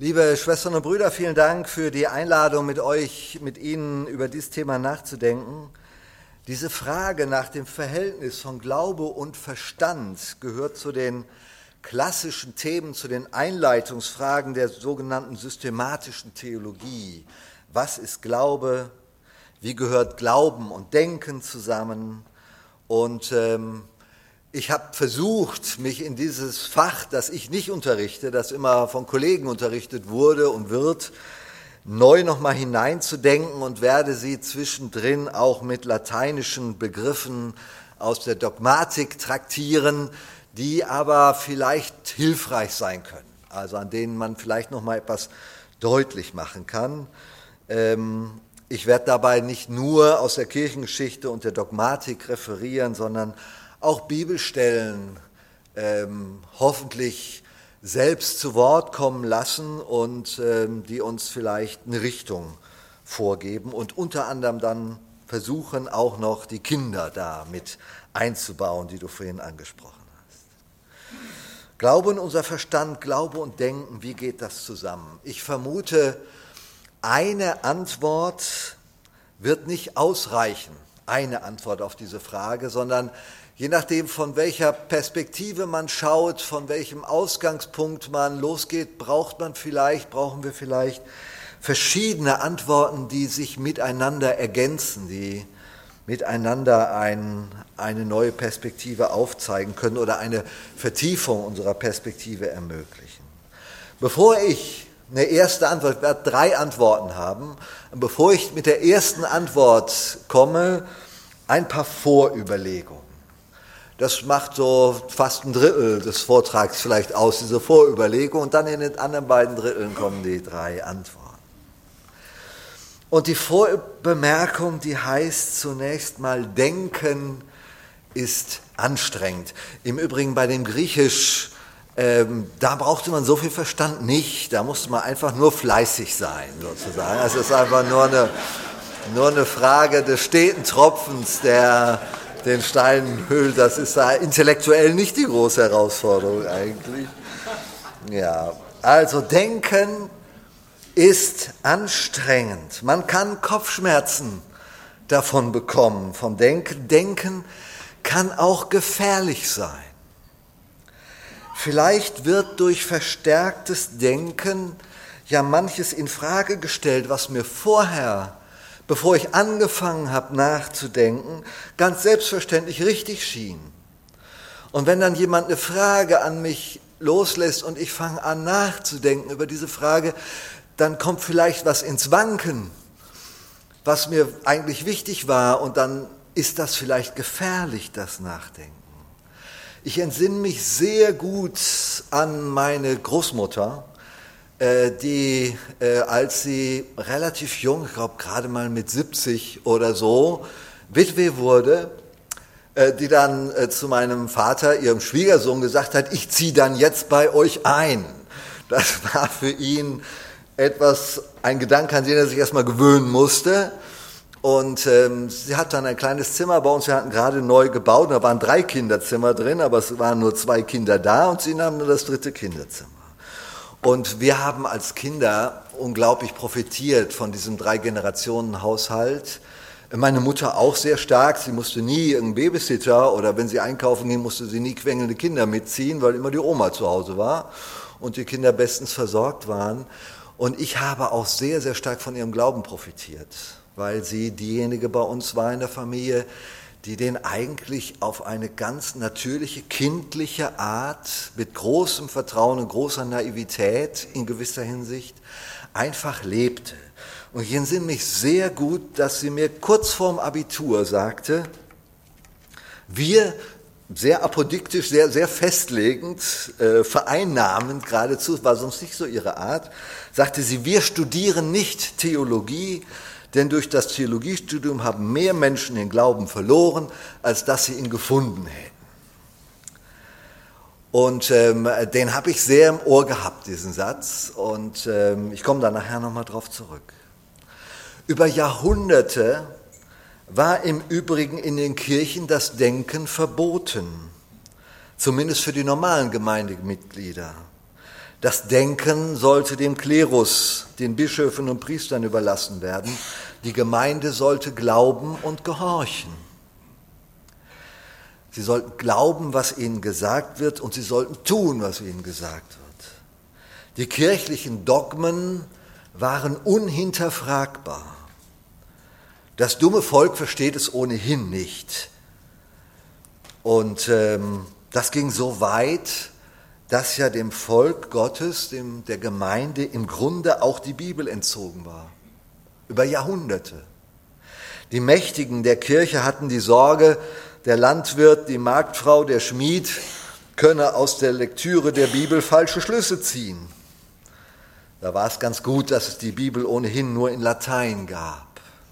Liebe Schwestern und Brüder, vielen Dank für die Einladung, mit Ihnen über dieses Thema nachzudenken. Diese Frage nach dem Verhältnis von Glaube und Verstand gehört zu den klassischen Themen, zu den Einleitungsfragen der sogenannten systematischen Theologie. Was ist Glaube? Wie gehört Glauben und Denken zusammen? Und ich habe versucht, mich in dieses Fach, das ich nicht unterrichte, das immer von Kollegen unterrichtet wurde und wird, neu nochmal hineinzudenken und werde Sie zwischendrin auch mit lateinischen Begriffen aus der Dogmatik traktieren, die aber vielleicht hilfreich sein können, also an denen man vielleicht nochmal etwas deutlich machen kann. Ich werde dabei nicht nur aus der Kirchengeschichte und der Dogmatik referieren, sondern auch Bibelstellen hoffentlich selbst zu Wort kommen lassen und die uns vielleicht eine Richtung vorgeben und unter anderem dann versuchen, auch noch die Kinder da mit einzubauen, die du vorhin angesprochen hast. Glaube und unser Verstand, Glaube und Denken, wie geht das zusammen? Ich vermute, eine Antwort wird nicht ausreichen, eine Antwort auf diese Frage, sondern je nachdem, von welcher Perspektive man schaut, von welchem Ausgangspunkt man losgeht, brauchen wir vielleicht verschiedene Antworten, die sich miteinander ergänzen, die miteinander eine neue Perspektive aufzeigen können oder eine Vertiefung unserer Perspektive ermöglichen. Bevor ich eine erste Antwort, ich werde 3 Antworten haben, und bevor ich mit der ersten Antwort komme, ein paar Vorüberlegungen. Das macht so fast ein Drittel des Vortrags vielleicht aus, diese Vorüberlegung, und dann in den anderen beiden Dritteln kommen die 3 Antworten. Und die Vorbemerkung, die heißt zunächst mal, Denken ist anstrengend. Im Übrigen bei dem Griechisch, da brauchte man so viel Verstand nicht, da musste man einfach nur fleißig sein, sozusagen. Also es ist einfach nur eine Frage des steten Tropfens, der den Stein hüllt. Das ist da intellektuell nicht die große Herausforderung eigentlich. Ja, also Denken ist anstrengend. Man kann Kopfschmerzen davon bekommen, vom Denken. Denken kann auch gefährlich sein. Vielleicht wird durch verstärktes Denken ja manches in Frage gestellt, was mir vorher, bevor ich angefangen habe nachzudenken, ganz selbstverständlich richtig schien. Und wenn dann jemand eine Frage an mich loslässt und ich fange an nachzudenken über diese Frage, dann kommt vielleicht was ins Wanken, was mir eigentlich wichtig war, und dann ist das vielleicht gefährlich, das Nachdenken. Ich entsinne mich sehr gut an meine Großmutter, die, als sie relativ jung, ich glaube gerade mal mit 70 oder so, Witwe wurde, die dann zu meinem Vater, ihrem Schwiegersohn, gesagt hat, ich ziehe dann jetzt bei euch ein. Das war für ihn ein Gedanke, an den er sich erstmal gewöhnen musste. Und sie hat dann ein kleines Zimmer bei uns, wir hatten gerade neu gebaut, da waren 3 Kinderzimmer drin, aber es waren nur 2 Kinder da und sie nahmen nur das 3. Kinderzimmer. Und wir haben als Kinder unglaublich profitiert von diesem 3-Generationen-Haushalt. Meine Mutter auch sehr stark, sie musste nie irgendeinen Babysitter, oder wenn sie einkaufen ging, musste sie nie quengelnde Kinder mitziehen, weil immer die Oma zu Hause war und die Kinder bestens versorgt waren. Und ich habe auch sehr, sehr stark von ihrem Glauben profitiert, weil sie diejenige bei uns war in der Familie, die den eigentlich auf eine ganz natürliche, kindliche Art, mit großem Vertrauen und großer Naivität in gewisser Hinsicht, einfach lebte. Und ich entsinne mich sehr gut, dass sie mir kurz vorm Abitur sagte, wir, sehr apodiktisch, sehr, sehr festlegend, vereinnahmend geradezu, war sonst nicht so ihre Art, sagte sie, wir studieren nicht Theologie, denn durch das Theologiestudium haben mehr Menschen den Glauben verloren, als dass sie ihn gefunden hätten. Und den habe ich sehr im Ohr gehabt, diesen Satz, und ich komme da nachher nochmal drauf zurück. Über Jahrhunderte war im Übrigen in den Kirchen das Denken verboten, zumindest für die normalen Gemeindemitglieder. Das Denken sollte dem Klerus, den Bischöfen und Priestern überlassen werden. Die Gemeinde sollte glauben und gehorchen. Sie sollten glauben, was ihnen gesagt wird, und sie sollten tun, was ihnen gesagt wird. Die kirchlichen Dogmen waren unhinterfragbar. Das dumme Volk versteht es ohnehin nicht. Und das ging so weit, dass ja dem Volk Gottes, der Gemeinde, im Grunde auch die Bibel entzogen war. Über Jahrhunderte. Die Mächtigen der Kirche hatten die Sorge, der Landwirt, die Marktfrau, der Schmied könne aus der Lektüre der Bibel falsche Schlüsse ziehen. Da war es ganz gut, dass es die Bibel ohnehin nur in Latein gab.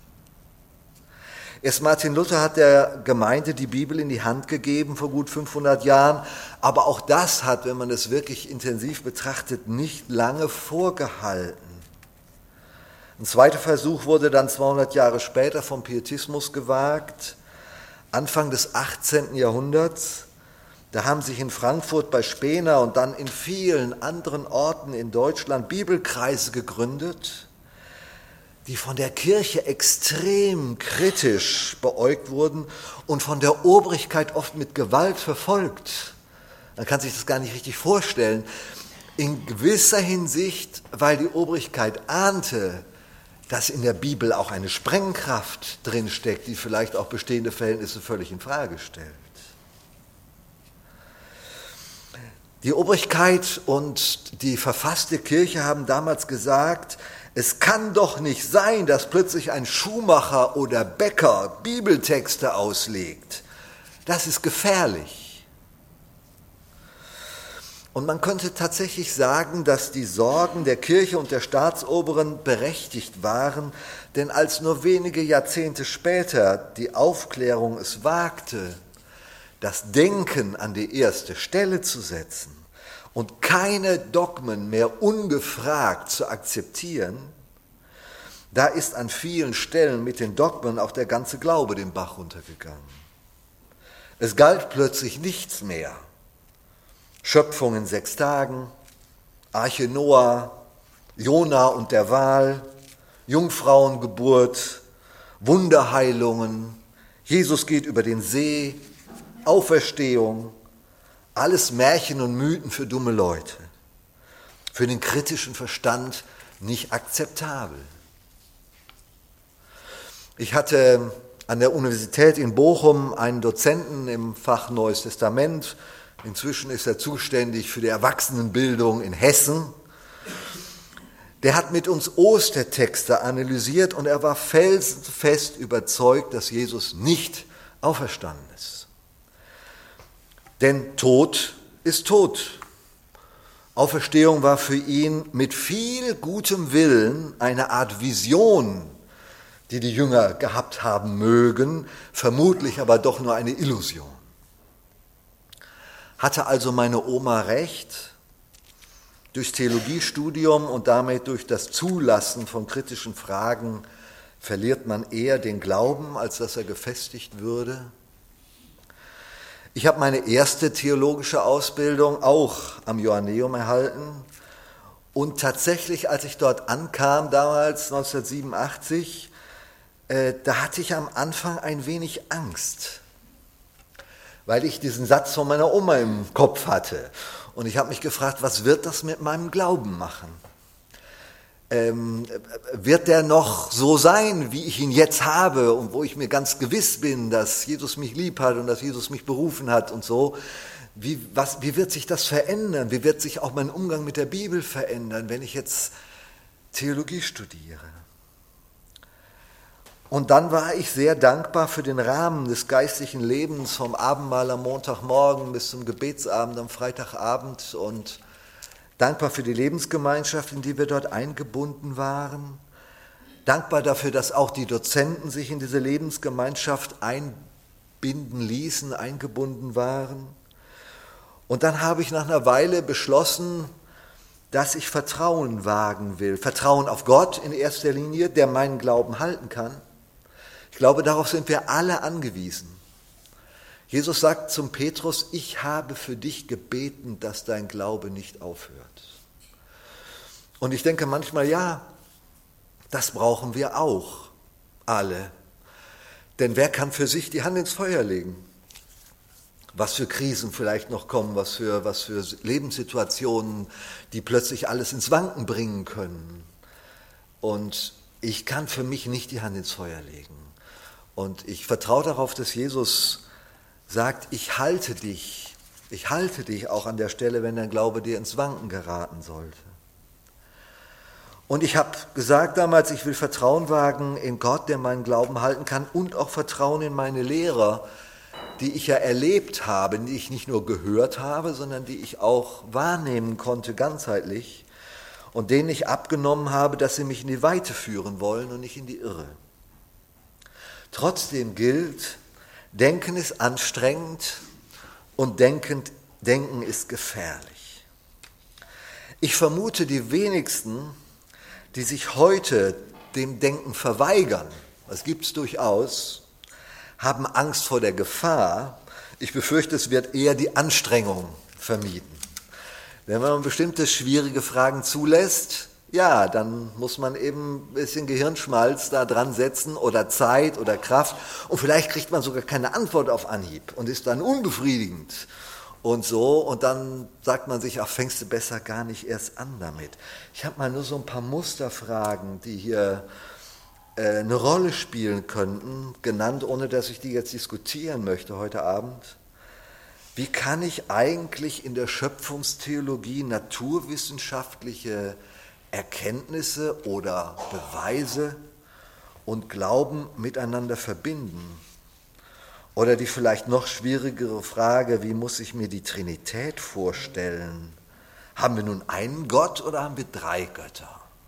Erst Martin Luther hat der Gemeinde die Bibel in die Hand gegeben vor gut 500 Jahren, aber auch das hat, wenn man es wirklich intensiv betrachtet, nicht lange vorgehalten. Ein zweiter Versuch wurde dann 200 Jahre später vom Pietismus gewagt, Anfang des 18. Jahrhunderts. Da haben sich in Frankfurt bei Spener und dann in vielen anderen Orten in Deutschland Bibelkreise gegründet, die von der Kirche extrem kritisch beäugt wurden und von der Obrigkeit oft mit Gewalt verfolgt. Man kann sich das gar nicht richtig vorstellen. In gewisser Hinsicht, weil die Obrigkeit ahnte, dass in der Bibel auch eine Sprengkraft drinsteckt, die vielleicht auch bestehende Verhältnisse völlig in Frage stellt. Die Obrigkeit und die verfasste Kirche haben damals gesagt, es kann doch nicht sein, dass plötzlich ein Schuhmacher oder Bäcker Bibeltexte auslegt. Das ist gefährlich. Und man könnte tatsächlich sagen, dass die Sorgen der Kirche und der Staatsoberen berechtigt waren, denn als nur wenige Jahrzehnte später die Aufklärung es wagte, das Denken an die erste Stelle zu setzen und keine Dogmen mehr ungefragt zu akzeptieren, da ist an vielen Stellen mit den Dogmen auch der ganze Glaube den Bach runtergegangen. Es galt plötzlich nichts mehr. Schöpfung in 6 Tagen, Arche Noah, Jona und der Wal, Jungfrauengeburt, Wunderheilungen, Jesus geht über den See, Auferstehung, alles Märchen und Mythen für dumme Leute, für den kritischen Verstand nicht akzeptabel. Ich hatte an der Universität in Bochum einen Dozenten im Fach Neues Testament. Inzwischen ist er zuständig für die Erwachsenenbildung in Hessen. Der hat mit uns Ostertexte analysiert und er war felsenfest überzeugt, dass Jesus nicht auferstanden ist. Denn Tod ist Tod. Auferstehung war für ihn mit viel gutem Willen eine Art Vision, die die Jünger gehabt haben mögen, vermutlich aber doch nur eine Illusion. Hatte also meine Oma recht? Durchs Theologiestudium und damit durch das Zulassen von kritischen Fragen verliert man eher den Glauben, als dass er gefestigt würde. Ich habe meine erste theologische Ausbildung auch am Johanneum erhalten und tatsächlich, als ich dort ankam, damals 1987, da hatte ich am Anfang ein wenig Angst, weil ich diesen Satz von meiner Oma im Kopf hatte. Und ich habe mich gefragt, was wird das mit meinem Glauben machen? Wird der noch so sein, wie ich ihn jetzt habe und wo ich mir ganz gewiss bin, dass Jesus mich lieb hat und dass Jesus mich berufen hat und so? Wie wird sich das verändern? Wie wird sich auch mein Umgang mit der Bibel verändern, wenn ich jetzt Theologie studiere? Und dann war ich sehr dankbar für den Rahmen des geistlichen Lebens, vom Abendmahl am Montagmorgen bis zum Gebetsabend am Freitagabend und dankbar für die Lebensgemeinschaft, in die wir dort eingebunden waren. Dankbar dafür, dass auch die Dozenten sich in diese Lebensgemeinschaft einbinden ließen, eingebunden waren. Und dann habe ich nach einer Weile beschlossen, dass ich Vertrauen wagen will. Vertrauen auf Gott in erster Linie, der meinen Glauben halten kann. Ich glaube, darauf sind wir alle angewiesen. Jesus sagt zum Petrus, ich habe für dich gebeten, dass dein Glaube nicht aufhört. Und ich denke manchmal, ja, das brauchen wir auch, alle. Denn wer kann für sich die Hand ins Feuer legen? Was für Krisen vielleicht noch kommen, was für Lebenssituationen, die plötzlich alles ins Wanken bringen können. Und ich kann für mich nicht die Hand ins Feuer legen. Und ich vertraue darauf, dass Jesus sagt, ich halte dich auch an der Stelle, wenn dein Glaube dir ins Wanken geraten sollte. Und ich habe gesagt damals, ich will Vertrauen wagen in Gott, der meinen Glauben halten kann, und auch Vertrauen in meine Lehrer, die ich ja erlebt habe, die ich nicht nur gehört habe, sondern die ich auch wahrnehmen konnte, ganzheitlich, und denen ich abgenommen habe, dass sie mich in die Weite führen wollen und nicht in die Irre. Trotzdem gilt, Denken ist anstrengend und Denken ist gefährlich. Ich vermute, die wenigsten, die sich heute dem Denken verweigern, das gibt es durchaus, haben Angst vor der Gefahr. Ich befürchte, es wird eher die Anstrengung vermieden. Denn wenn man bestimmte schwierige Fragen zulässt, ja, dann muss man eben ein bisschen Gehirnschmalz da dran setzen oder Zeit oder Kraft und vielleicht kriegt man sogar keine Antwort auf Anhieb und ist dann unbefriedigend und so, und dann sagt man sich, ach, fängst du besser gar nicht erst an damit. Ich habe mal nur so ein paar Musterfragen, die hier eine Rolle spielen könnten, genannt, ohne dass ich die jetzt diskutieren möchte heute Abend. Wie kann ich eigentlich in der Schöpfungstheologie naturwissenschaftliche Erkenntnisse oder Beweise und Glauben miteinander verbinden? Oder die vielleicht noch schwierigere Frage, wie muss ich mir die Trinität vorstellen? Haben wir nun einen Gott oder haben wir drei Götter?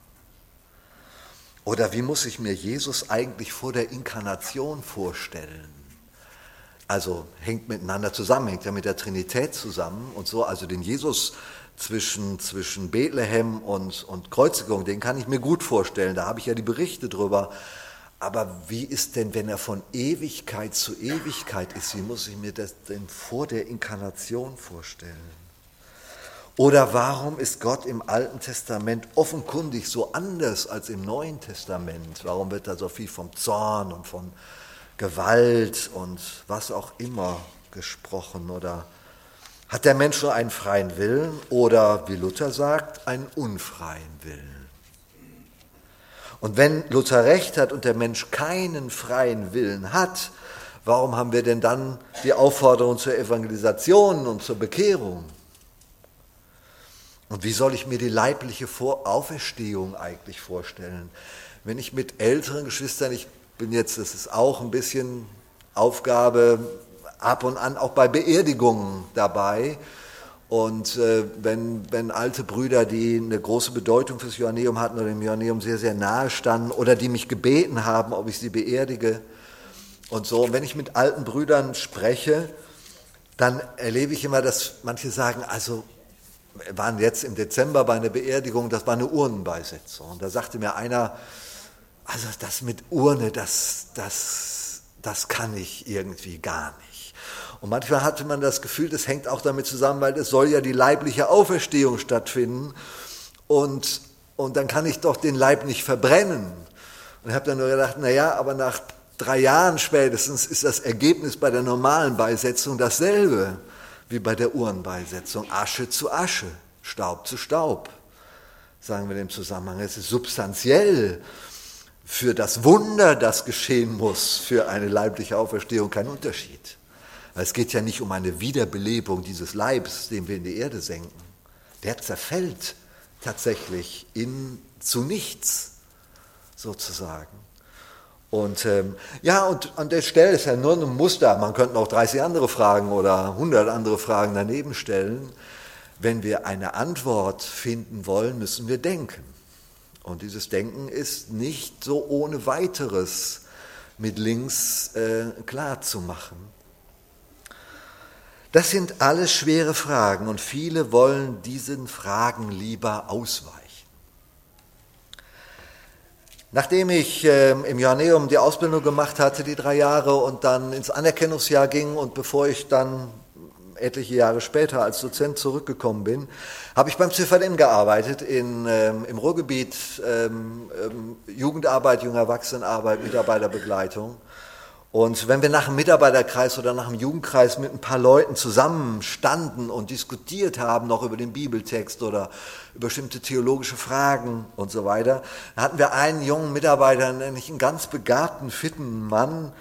Oder wie muss ich mir Jesus eigentlich vor der Inkarnation vorstellen? Also hängt miteinander zusammen, hängt ja mit der Trinität zusammen und so. Also den Jesus zwischen Bethlehem und Kreuzigung, den kann ich mir gut vorstellen, da habe ich ja die Berichte drüber. Aber wie ist denn, wenn er von Ewigkeit zu Ewigkeit ist, wie muss ich mir das denn vor der Inkarnation vorstellen? Oder warum ist Gott im Alten Testament offenkundig so anders als im Neuen Testament? Warum wird da so viel vom Zorn und von Gewalt und was auch immer gesprochen? Oder hat der Mensch nur einen freien Willen oder, wie Luther sagt, einen unfreien Willen? Und wenn Luther recht hat und der Mensch keinen freien Willen hat, warum haben wir denn dann die Aufforderung zur Evangelisation und zur Bekehrung? Und wie soll ich mir die leibliche Auferstehung eigentlich vorstellen? Wenn ich mit älteren Geschwistern, ich bin jetzt, das ist auch ein bisschen Aufgabe, ab und an auch bei Beerdigungen dabei. Und wenn alte Brüder, die eine große Bedeutung fürs Johanneum hatten oder dem Johanneum sehr, sehr nahe standen oder die mich gebeten haben, ob ich sie beerdige und so. Und wenn ich mit alten Brüdern spreche, dann erlebe ich immer, dass manche sagen, also wir waren jetzt im Dezember bei einer Beerdigung, das war eine Urnenbeisetzung. Und da sagte mir einer, also das mit Urne, das kann ich irgendwie gar nicht. Und manchmal hatte man das Gefühl, das hängt auch damit zusammen, weil es soll ja die leibliche Auferstehung stattfinden und dann kann ich doch den Leib nicht verbrennen. Und ich habe dann nur gedacht, naja, aber nach 3 Jahren spätestens ist das Ergebnis bei der normalen Beisetzung dasselbe wie bei der Urnenbeisetzung. Asche zu Asche, Staub zu Staub, sagen wir in dem Zusammenhang. Es ist substanziell für das Wunder, das geschehen muss, für eine leibliche Auferstehung kein Unterschied. Es geht ja nicht um eine Wiederbelebung dieses Leibes, den wir in die Erde senken. Der zerfällt tatsächlich zu nichts, sozusagen. Und und an der Stelle ist ja nur ein Muster, man könnte auch 30 andere Fragen oder 100 andere Fragen daneben stellen. Wenn wir eine Antwort finden wollen, müssen wir denken. Und dieses Denken ist nicht so ohne weiteres mit links klar zu machen. Das sind alles schwere Fragen und viele wollen diesen Fragen lieber ausweichen. Nachdem ich im Johanneum die Ausbildung gemacht hatte, die 3 Jahre, und dann ins Anerkennungsjahr ging und bevor ich dann etliche Jahre später als Dozent zurückgekommen bin, habe ich beim CVM gearbeitet, im Ruhrgebiet, Jugendarbeit, junge Erwachsenenarbeit, Mitarbeiterbegleitung. Und wenn wir nach einem Mitarbeiterkreis oder nach einem Jugendkreis mit ein paar Leuten zusammenstanden und diskutiert haben, noch über den Bibeltext oder über bestimmte theologische Fragen und so weiter, da hatten wir einen jungen Mitarbeiter, nämlich einen ganz begabten, fitten Mann,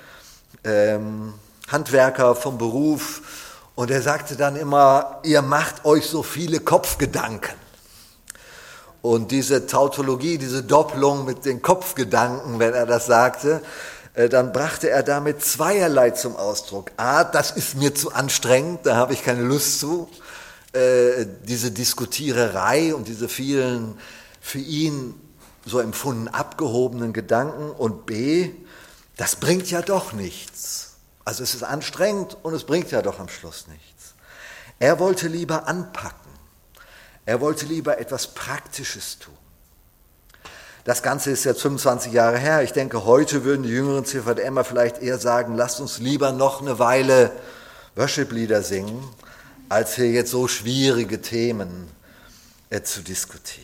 Handwerker vom Beruf, und er sagte dann immer, ihr macht euch so viele Kopfgedanken. Und diese Tautologie, diese Doppelung mit den Kopfgedanken, wenn er das sagte, dann brachte er damit zweierlei zum Ausdruck. A, das ist mir zu anstrengend, da habe ich keine Lust zu, diese Diskutiererei und diese vielen für ihn so empfunden abgehobenen Gedanken. Und B, das bringt ja doch nichts. Also es ist anstrengend und es bringt ja doch am Schluss nichts. Er wollte lieber anpacken. Er wollte lieber etwas Praktisches tun. Das Ganze ist jetzt 25 Jahre her. Ich denke, heute würden die jüngeren CVDMer vielleicht eher sagen, lasst uns lieber noch eine Weile Worship-Lieder singen, als hier jetzt so schwierige Themen zu diskutieren.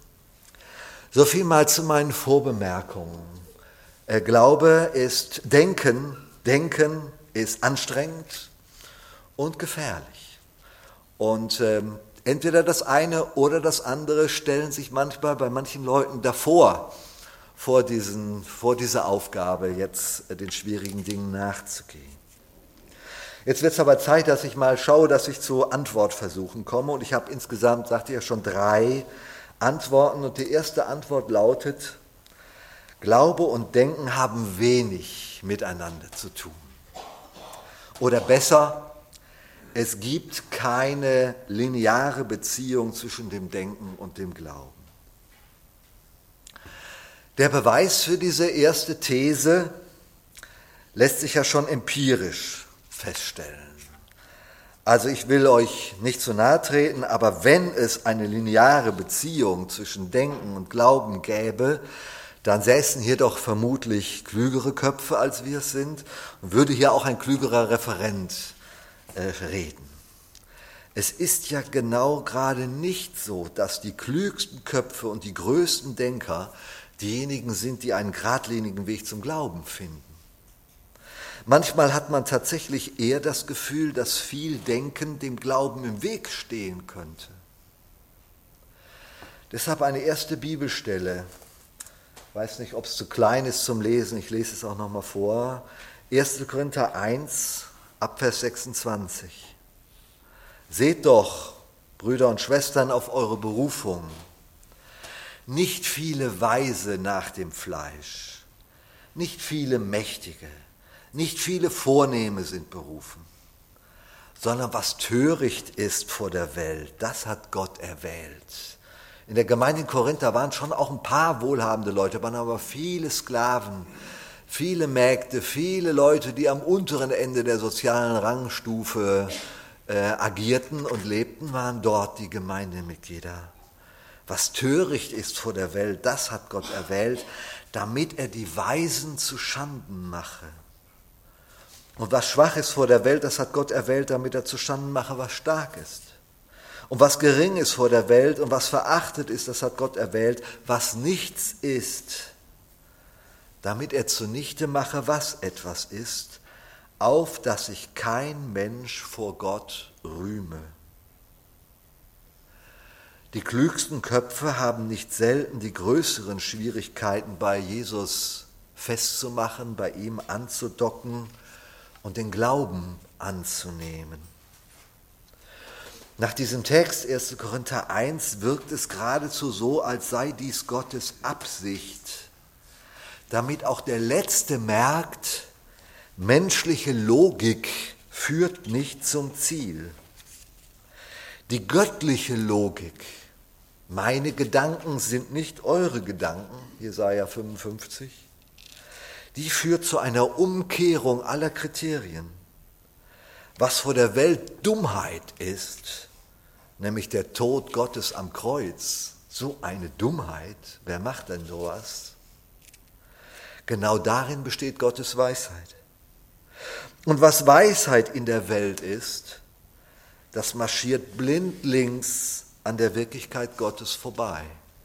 So viel mal zu meinen Vorbemerkungen. Glaube ist Denken ist anstrengend und gefährlich. Und entweder das eine oder das andere stellen sich manchmal bei manchen Leuten davor, vor dieser Aufgabe, jetzt den schwierigen Dingen nachzugehen. Jetzt wird es aber Zeit, dass ich mal schaue, dass ich zu Antwortversuchen komme. Und ich habe insgesamt, sagte ich ja schon, 3 Antworten. Und die erste Antwort lautet, Glaube und Denken haben wenig miteinander zu tun. Oder besser, es gibt keine lineare Beziehung zwischen dem Denken und dem Glauben. Der Beweis für diese erste These lässt sich ja schon empirisch feststellen. Also ich will euch nicht zu nahe treten, aber wenn es eine lineare Beziehung zwischen Denken und Glauben gäbe, dann säßen hier doch vermutlich klügere Köpfe, als wir es sind, und würde hier auch ein klügerer Referent reden. Es ist ja genau gerade nicht so, dass die klügsten Köpfe und die größten Denker diejenigen sind, die einen geradlinigen Weg zum Glauben finden. Manchmal hat man tatsächlich eher das Gefühl, dass viel Denken dem Glauben im Weg stehen könnte. Deshalb eine erste Bibelstelle. Ich weiß nicht, ob es zu klein ist zum Lesen, ich lese es auch nochmal vor. 1. Korinther 1, Abvers 26. Seht doch, Brüder und Schwestern, auf eure Berufung. Nicht viele Weise nach dem Fleisch, nicht viele Mächtige, nicht viele Vornehme sind berufen, sondern was töricht ist vor der Welt, das hat Gott erwählt. In der Gemeinde in Korinth, da waren schon auch ein paar wohlhabende Leute, waren aber viele Sklaven, viele Mägde, viele Leute, die am unteren Ende der sozialen Rangstufe agierten und lebten, waren dort die Gemeindemitglieder. Was töricht ist vor der Welt, das hat Gott erwählt, damit er die Weisen zu Schanden mache. Und was schwach ist vor der Welt, das hat Gott erwählt, damit er zu Schanden mache, was stark ist. Und was gering ist vor der Welt und was verachtet ist, das hat Gott erwählt, was nichts ist, damit er zunichte mache, was etwas ist, auf dass sich kein Mensch vor Gott rühme. Die klügsten Köpfe haben nicht selten die größeren Schwierigkeiten, bei Jesus festzumachen, bei ihm anzudocken und den Glauben anzunehmen. Nach diesem Text, 1. Korinther 1, wirkt es geradezu so, als sei dies Gottes Absicht, damit auch der Letzte merkt, menschliche Logik führt nicht zum Ziel. Die göttliche Logik, meine Gedanken sind nicht eure Gedanken, Jesaja 55, die führt zu einer Umkehrung aller Kriterien. Was vor der Welt Dummheit ist, nämlich der Tod Gottes am Kreuz, so eine Dummheit, wer macht denn sowas? Genau darin besteht Gottes Weisheit. Und was Weisheit in der Welt ist, das marschiert blindlings an der Wirklichkeit Gottes vorbei.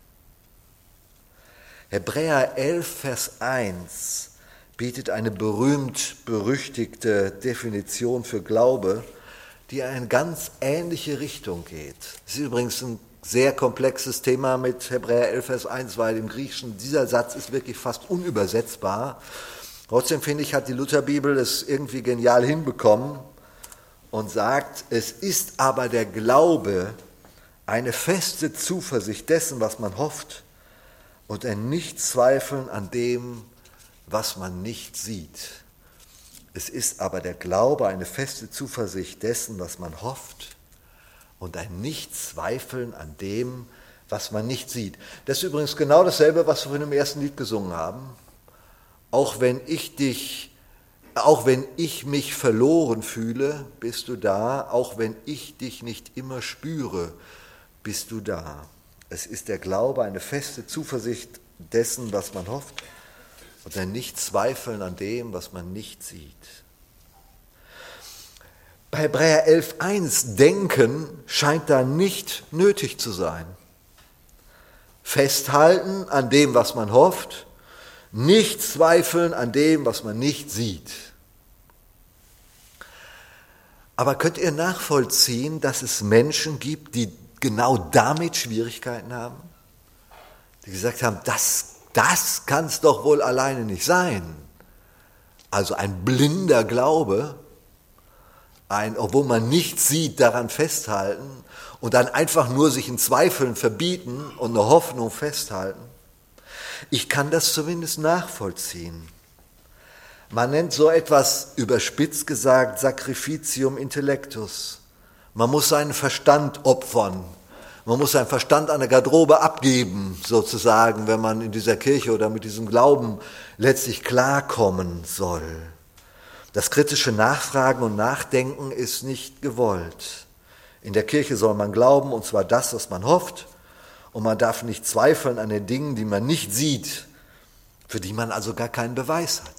Hebräer 11, Vers 1 bietet eine berühmt-berüchtigte Definition für Glaube, die in eine ganz ähnliche Richtung geht. Das ist übrigens ein sehr komplexes Thema mit Hebräer 11, Vers 1, weil im Griechischen dieser Satz ist wirklich fast unübersetzbar. Trotzdem finde ich, hat die Lutherbibel es irgendwie genial hinbekommen und sagt, es ist aber der Glaube eine feste Zuversicht dessen, was man hofft, und ein Nichtzweifeln an dem, was man nicht sieht. Es ist aber der Glaube eine feste Zuversicht dessen, was man hofft, und ein Nichtzweifeln an dem, was man nicht sieht. Das ist übrigens genau dasselbe, was wir vorhin im ersten Lied gesungen haben. Auch wenn ich mich verloren fühle, bist du da. Auch wenn ich dich nicht immer spüre, bist du da. Es ist der Glaube eine feste Zuversicht dessen, was man hofft, und ein Nichtzweifeln an dem, was man nicht sieht. Bei Hebräer 11,1 Denken scheint da nicht nötig zu sein. Festhalten an dem, was man hofft, nicht zweifeln an dem, was man nicht sieht. Aber könnt ihr nachvollziehen, dass es Menschen gibt, die genau damit Schwierigkeiten haben? Die gesagt haben, das kann es doch wohl alleine nicht sein. Also ein blinder Glaube, obwohl man nichts sieht, daran festhalten und dann einfach nur sich in Zweifeln verbieten und eine Hoffnung festhalten. Ich kann das zumindest nachvollziehen. Man nennt so etwas, überspitzt gesagt, Sacrificium intellectus. Man muss seinen Verstand opfern. Man muss seinen Verstand an der Garderobe abgeben, sozusagen, wenn man in dieser Kirche oder mit diesem Glauben letztlich klarkommen soll. Das kritische Nachfragen und Nachdenken ist nicht gewollt. In der Kirche soll man glauben, und zwar das, was man hofft, und man darf nicht zweifeln an den Dingen, die man nicht sieht, für die man also gar keinen Beweis hat.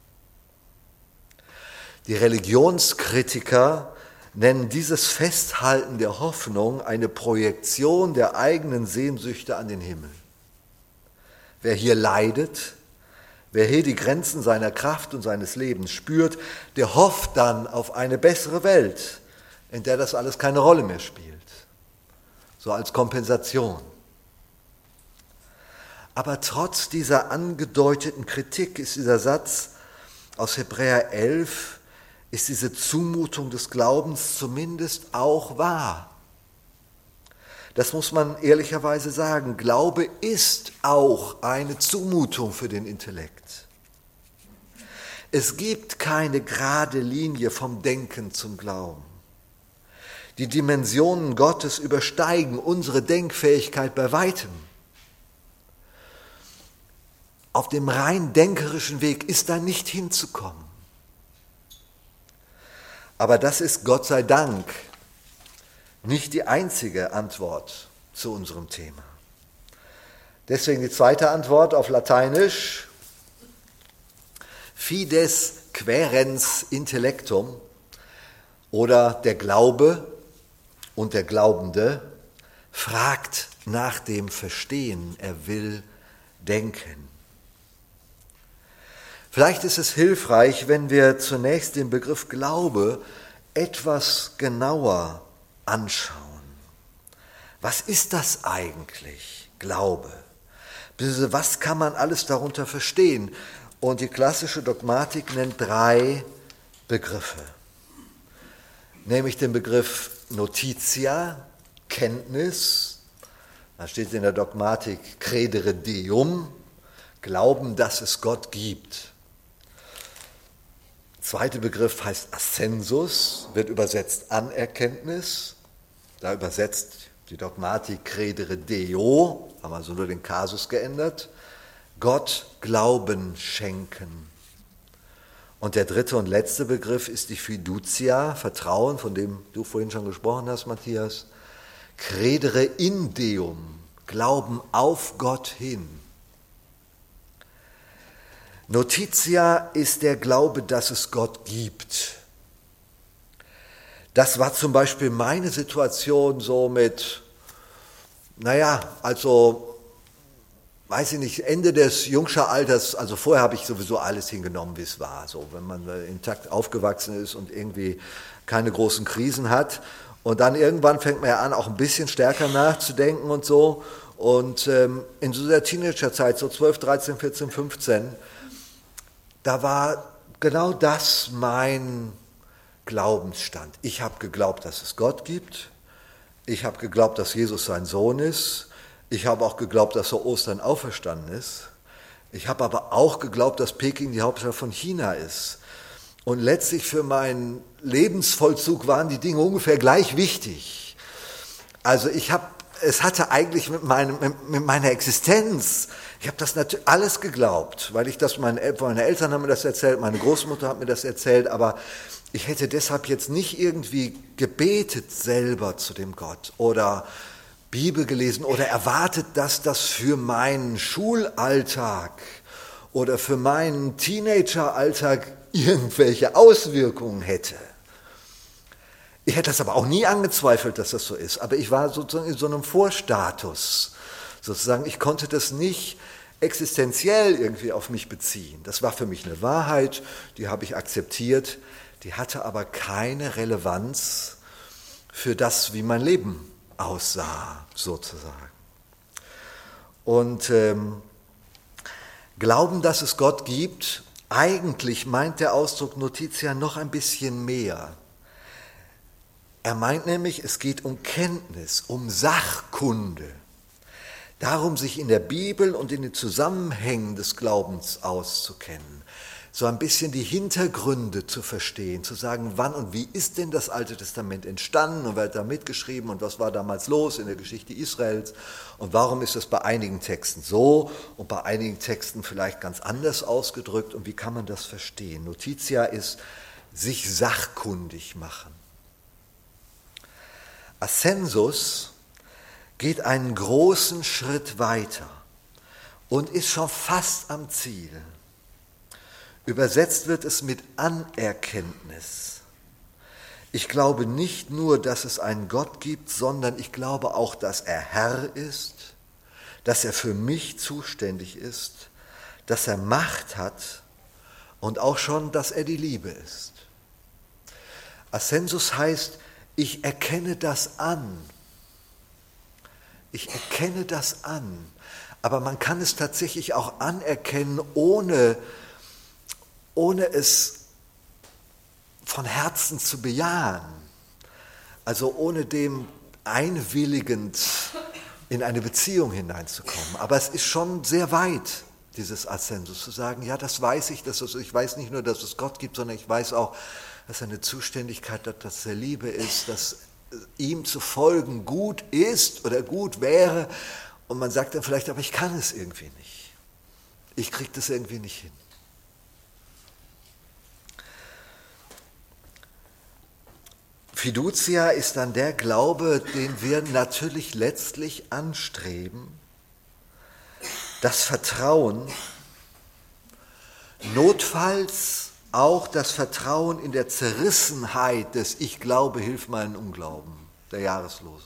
Die Religionskritiker nennen dieses Festhalten der Hoffnung eine Projektion der eigenen Sehnsüchte an den Himmel. Wer hier leidet, wer hier die Grenzen seiner Kraft und seines Lebens spürt, der hofft dann auf eine bessere Welt, in der das alles keine Rolle mehr spielt. So als Kompensation. Aber trotz dieser angedeuteten Kritik ist dieser Satz aus Hebräer 11, ist diese Zumutung des Glaubens zumindest auch wahr. Das muss man ehrlicherweise sagen. Glaube ist auch eine Zumutung für den Intellekt. Es gibt keine gerade Linie vom Denken zum Glauben. Die Dimensionen Gottes übersteigen unsere Denkfähigkeit bei weitem. Auf dem rein denkerischen Weg ist da nicht hinzukommen. Aber das ist Gott sei Dank nicht die einzige Antwort zu unserem Thema. Deswegen die zweite Antwort auf Lateinisch: Fides quaerens intellectum, oder der Glaube und der Glaubende fragt nach dem Verstehen, er will denken. Vielleicht ist es hilfreich, wenn wir zunächst den Begriff Glaube etwas genauer anschauen. Was ist das eigentlich, Glaube? Was kann man alles darunter verstehen? Und die klassische Dogmatik nennt 3 Begriffe. Nämlich den Begriff Notitia, Kenntnis. Da steht in der Dogmatik credere Deum, Glauben, dass es Gott gibt. Zweiter Begriff heißt Ascensus, wird übersetzt Anerkenntnis. Da übersetzt die Dogmatik credere Deo, haben also nur den Kasus geändert. Gott Glauben schenken. Und der dritte und letzte Begriff ist die Fiducia, Vertrauen, von dem du vorhin schon gesprochen hast, Matthias. Credere in Deum, Glauben auf Gott hin. Notitia ist der Glaube, dass es Gott gibt. Das war zum Beispiel meine Situation so mit, weiß ich nicht, Ende des Jungschar-Alters, also vorher habe ich sowieso alles hingenommen, wie es war. So, wenn man intakt aufgewachsen ist und irgendwie keine großen Krisen hat. Und dann irgendwann fängt man ja an, auch ein bisschen stärker nachzudenken und so. Und in so der Teenagerzeit, so 12, 13, 14, 15, da war genau das mein Glaubensstand. Ich habe geglaubt, dass es Gott gibt. Ich habe geglaubt, dass Jesus sein Sohn ist. Ich habe auch geglaubt, dass er Ostern auferstanden ist. Ich habe aber auch geglaubt, dass Peking die Hauptstadt von China ist. Und letztlich für meinen Lebensvollzug waren die Dinge ungefähr gleich wichtig. Also es hatte eigentlich mit meiner Existenz, ich habe das natürlich alles geglaubt, weil ich das, meine Eltern haben mir das erzählt, meine Großmutter hat mir das erzählt, aber ich hätte deshalb jetzt nicht irgendwie gebetet selber zu dem Gott oder Bibel gelesen oder erwartet, dass das für meinen Schulalltag oder für meinen Teenageralltag irgendwelche Auswirkungen hätte. Ich hätte das aber auch nie angezweifelt, dass das so ist. Aber ich war sozusagen in so einem Vorstatus. Sozusagen, ich konnte das nicht existenziell irgendwie auf mich beziehen. Das war für mich eine Wahrheit, die habe ich akzeptiert. Die hatte aber keine Relevanz für das, wie mein Leben aussah, sozusagen. Und glauben, dass es Gott gibt, eigentlich meint der Ausdruck Notitia noch ein bisschen mehr. Er meint nämlich, es geht um Kenntnis, um Sachkunde. Darum, sich in der Bibel und in den Zusammenhängen des Glaubens auszukennen. So ein bisschen die Hintergründe zu verstehen, zu sagen, wann und wie ist denn das Alte Testament entstanden und wer hat da mitgeschrieben und was war damals los in der Geschichte Israels und warum ist das bei einigen Texten so und bei einigen Texten vielleicht ganz anders ausgedrückt und wie kann man das verstehen? Notitia ist sich sachkundig machen. Ascensus geht einen großen Schritt weiter und ist schon fast am Ziel. Übersetzt wird es mit Anerkenntnis. Ich glaube nicht nur, dass es einen Gott gibt, sondern ich glaube auch, dass er Herr ist, dass er für mich zuständig ist, dass er Macht hat und auch schon, dass er die Liebe ist. Ascensus heißt, ich erkenne das an. Ich erkenne das an. Aber man kann es tatsächlich auch anerkennen, ohne es von Herzen zu bejahen, also ohne dem einwilligend in eine Beziehung hineinzukommen. Aber es ist schon sehr weit, dieses Ascensus, zu sagen, ja, das weiß ich, ich weiß nicht nur, dass es Gott gibt, sondern ich weiß auch, dass er eine Zuständigkeit hat, dass er Liebe ist, dass ihm zu folgen gut ist oder gut wäre. Und man sagt dann vielleicht, aber ich kann es irgendwie nicht. Ich kriege das irgendwie nicht hin. Fiducia ist dann der Glaube, den wir natürlich letztlich anstreben, das Vertrauen, notfalls auch das Vertrauen in der Zerrissenheit des Ich glaube, hilf meinen Unglauben, der Jahreslose.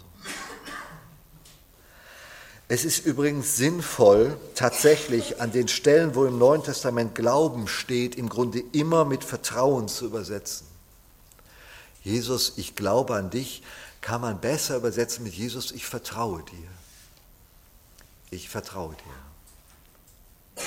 Es ist übrigens sinnvoll, tatsächlich an den Stellen, wo im Neuen Testament Glauben steht, im Grunde immer mit Vertrauen zu übersetzen. Jesus, ich glaube an dich, kann man besser übersetzen mit Jesus, ich vertraue dir. Ich vertraue dir.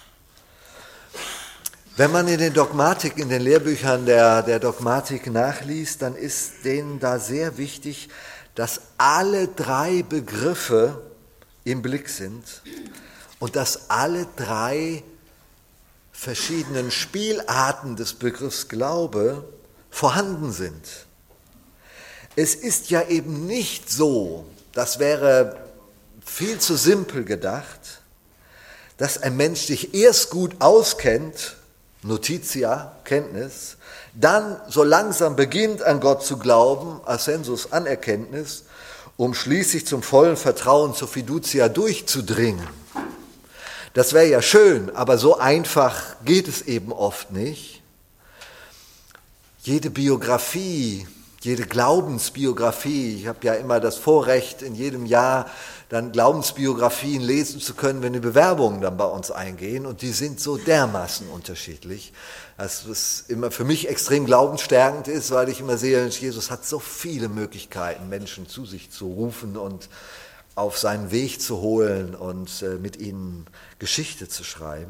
Wenn man in den Lehrbüchern der Dogmatik nachliest, dann ist denen da sehr wichtig, dass alle drei Begriffe im Blick sind und dass alle drei verschiedenen Spielarten des Begriffs Glaube vorhanden sind. Es ist ja eben nicht so, das wäre viel zu simpel gedacht, dass ein Mensch sich erst gut auskennt, Notitia, Kenntnis, dann so langsam beginnt an Gott zu glauben, Ascensus, Anerkenntnis, um schließlich zum vollen Vertrauen zur Fiducia durchzudringen. Das wäre ja schön, aber so einfach geht es eben oft nicht. Jede Biografie, jede Glaubensbiografie. Ich habe ja immer das Vorrecht, in jedem Jahr dann Glaubensbiografien lesen zu können, wenn die Bewerbungen dann bei uns eingehen. Und die sind so dermaßen unterschiedlich, dass es immer für mich extrem glaubensstärkend ist, weil ich immer sehe, Jesus hat so viele Möglichkeiten, Menschen zu sich zu rufen und auf seinen Weg zu holen und mit ihnen Geschichte zu schreiben.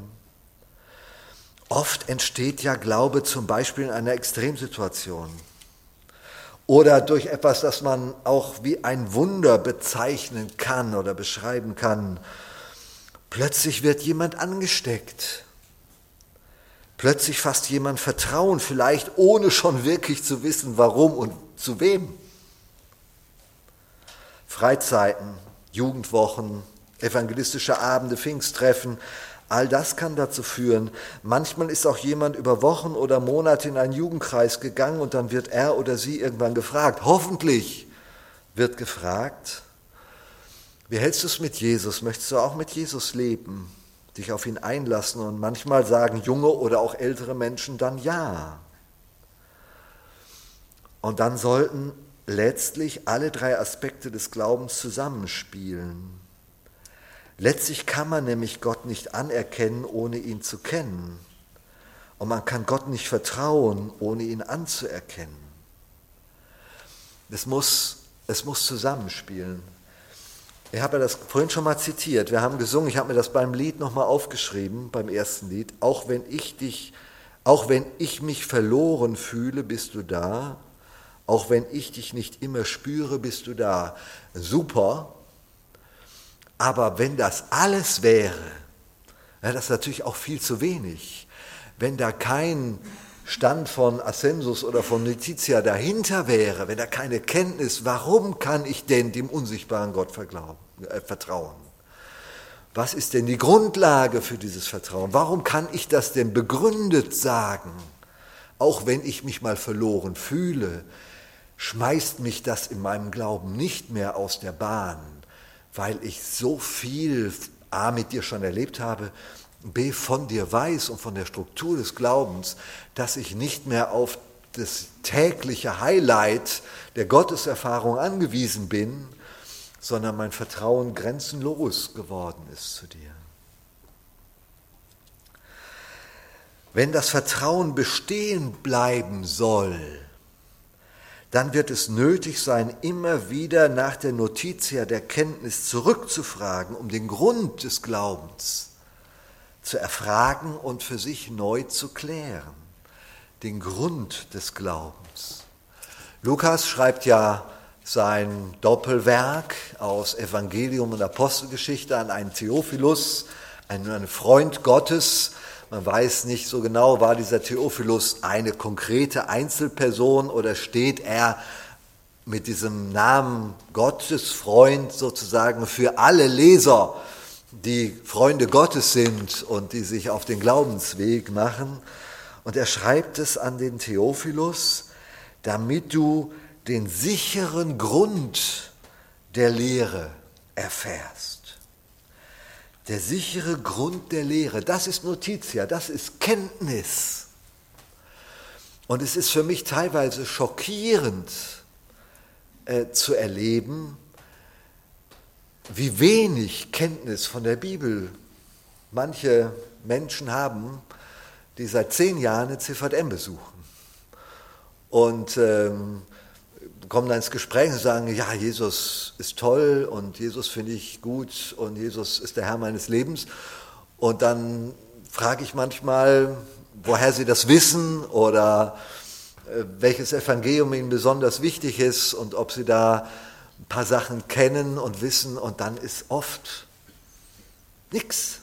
Oft entsteht ja Glaube zum Beispiel in einer Extremsituation oder durch etwas, das man auch wie ein Wunder bezeichnen kann oder beschreiben kann. Plötzlich wird jemand angesteckt. Plötzlich fasst jemand Vertrauen, vielleicht ohne schon wirklich zu wissen, warum und zu wem. Freizeiten, Jugendwochen, evangelistische Abende, Pfingsttreffen, all das kann dazu führen. Manchmal ist auch jemand über Wochen oder Monate in einen Jugendkreis gegangen und dann wird er oder sie irgendwann gefragt. Hoffentlich wird gefragt, wie hältst du es mit Jesus? Möchtest du auch mit Jesus leben, dich auf ihn einlassen? Und manchmal sagen junge oder auch ältere Menschen dann ja. Und dann sollten letztlich alle drei Aspekte des Glaubens zusammenspielen. Letztlich kann man nämlich Gott nicht anerkennen, ohne ihn zu kennen. Und man kann Gott nicht vertrauen, ohne ihn anzuerkennen. Es muss zusammenspielen. Ich habe ja das vorhin schon mal zitiert. Wir haben gesungen, ich habe mir das beim Lied nochmal aufgeschrieben, beim ersten Lied. Auch wenn ich mich verloren fühle, bist du da. Auch wenn ich dich nicht immer spüre, bist du da. Super. Aber wenn das alles wäre, ja, das ist natürlich auch viel zu wenig. Wenn da kein Stand von Ascensus oder von Laetitia dahinter wäre, wenn da keine Kenntnis, warum kann ich denn dem unsichtbaren Gott vertrauen? Was ist denn die Grundlage für dieses Vertrauen? Warum kann ich das denn begründet sagen? Auch wenn ich mich mal verloren fühle, schmeißt mich das in meinem Glauben nicht mehr aus der Bahn, weil ich so viel A mit dir schon erlebt habe, B von dir weiß und von der Struktur des Glaubens, dass ich nicht mehr auf das tägliche Highlight der Gotteserfahrung angewiesen bin, sondern mein Vertrauen grenzenlos geworden ist zu dir. Wenn das Vertrauen bestehen bleiben soll, dann wird es nötig sein, immer wieder nach der Notitia der Kenntnis zurückzufragen, um den Grund des Glaubens zu erfragen und für sich neu zu klären. Den Grund des Glaubens. Lukas schreibt ja sein Doppelwerk aus Evangelium und Apostelgeschichte an einen Theophilus, einen Freund Gottes. Man weiß nicht so genau, war dieser Theophilus eine konkrete Einzelperson oder steht er mit diesem Namen Gottesfreund sozusagen für alle Leser, die Freunde Gottes sind und die sich auf den Glaubensweg machen. Und er schreibt es an den Theophilus, damit du den sicheren Grund der Lehre erfährst. Der sichere Grund der Lehre, das ist Notitia, das ist Kenntnis. Und es ist für mich teilweise schockierend zu erleben, wie wenig Kenntnis von der Bibel manche Menschen haben, die seit 10 Jahren eine CVM besuchen. Und kommen dann ins Gespräch und sagen, ja, Jesus ist toll und Jesus finde ich gut und Jesus ist der Herr meines Lebens. Und dann frage ich manchmal, woher sie das wissen oder welches Evangelium ihnen besonders wichtig ist und ob sie da ein paar Sachen kennen und wissen, und dann ist oft nichts.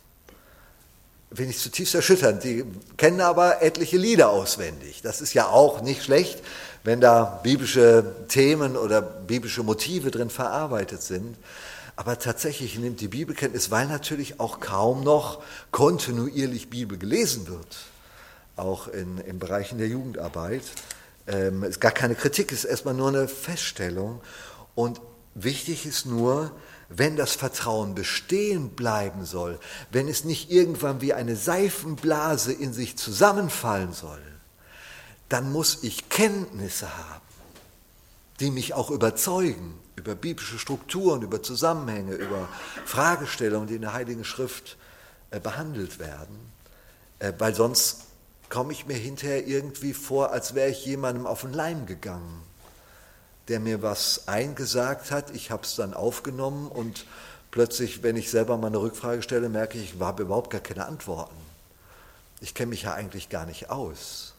Finde ich zutiefst erschütternd. Die kennen aber etliche Lieder auswendig. Das ist ja auch nicht schlecht, wenn da biblische Themen oder biblische Motive drin verarbeitet sind. Aber tatsächlich nimmt die Bibelkenntnis, weil natürlich auch kaum noch kontinuierlich Bibel gelesen wird, auch in Bereichen der Jugendarbeit. Ist gar keine Kritik, ist erstmal nur eine Feststellung. Und wichtig ist nur, wenn das Vertrauen bestehen bleiben soll, wenn es nicht irgendwann wie eine Seifenblase in sich zusammenfallen soll, dann muss ich Kenntnisse haben. die mich auch überzeugen, über biblische Strukturen, über Zusammenhänge, über Fragestellungen, die in der Heiligen Schrift behandelt werden, weil sonst komme ich mir hinterher irgendwie vor, als wäre ich jemandem auf den Leim gegangen, der mir was eingesagt hat, ich habe es dann aufgenommen und plötzlich, wenn ich selber mal eine Rückfrage stelle, merke ich habe überhaupt gar keine Antworten. Ich kenne mich ja eigentlich gar nicht aus.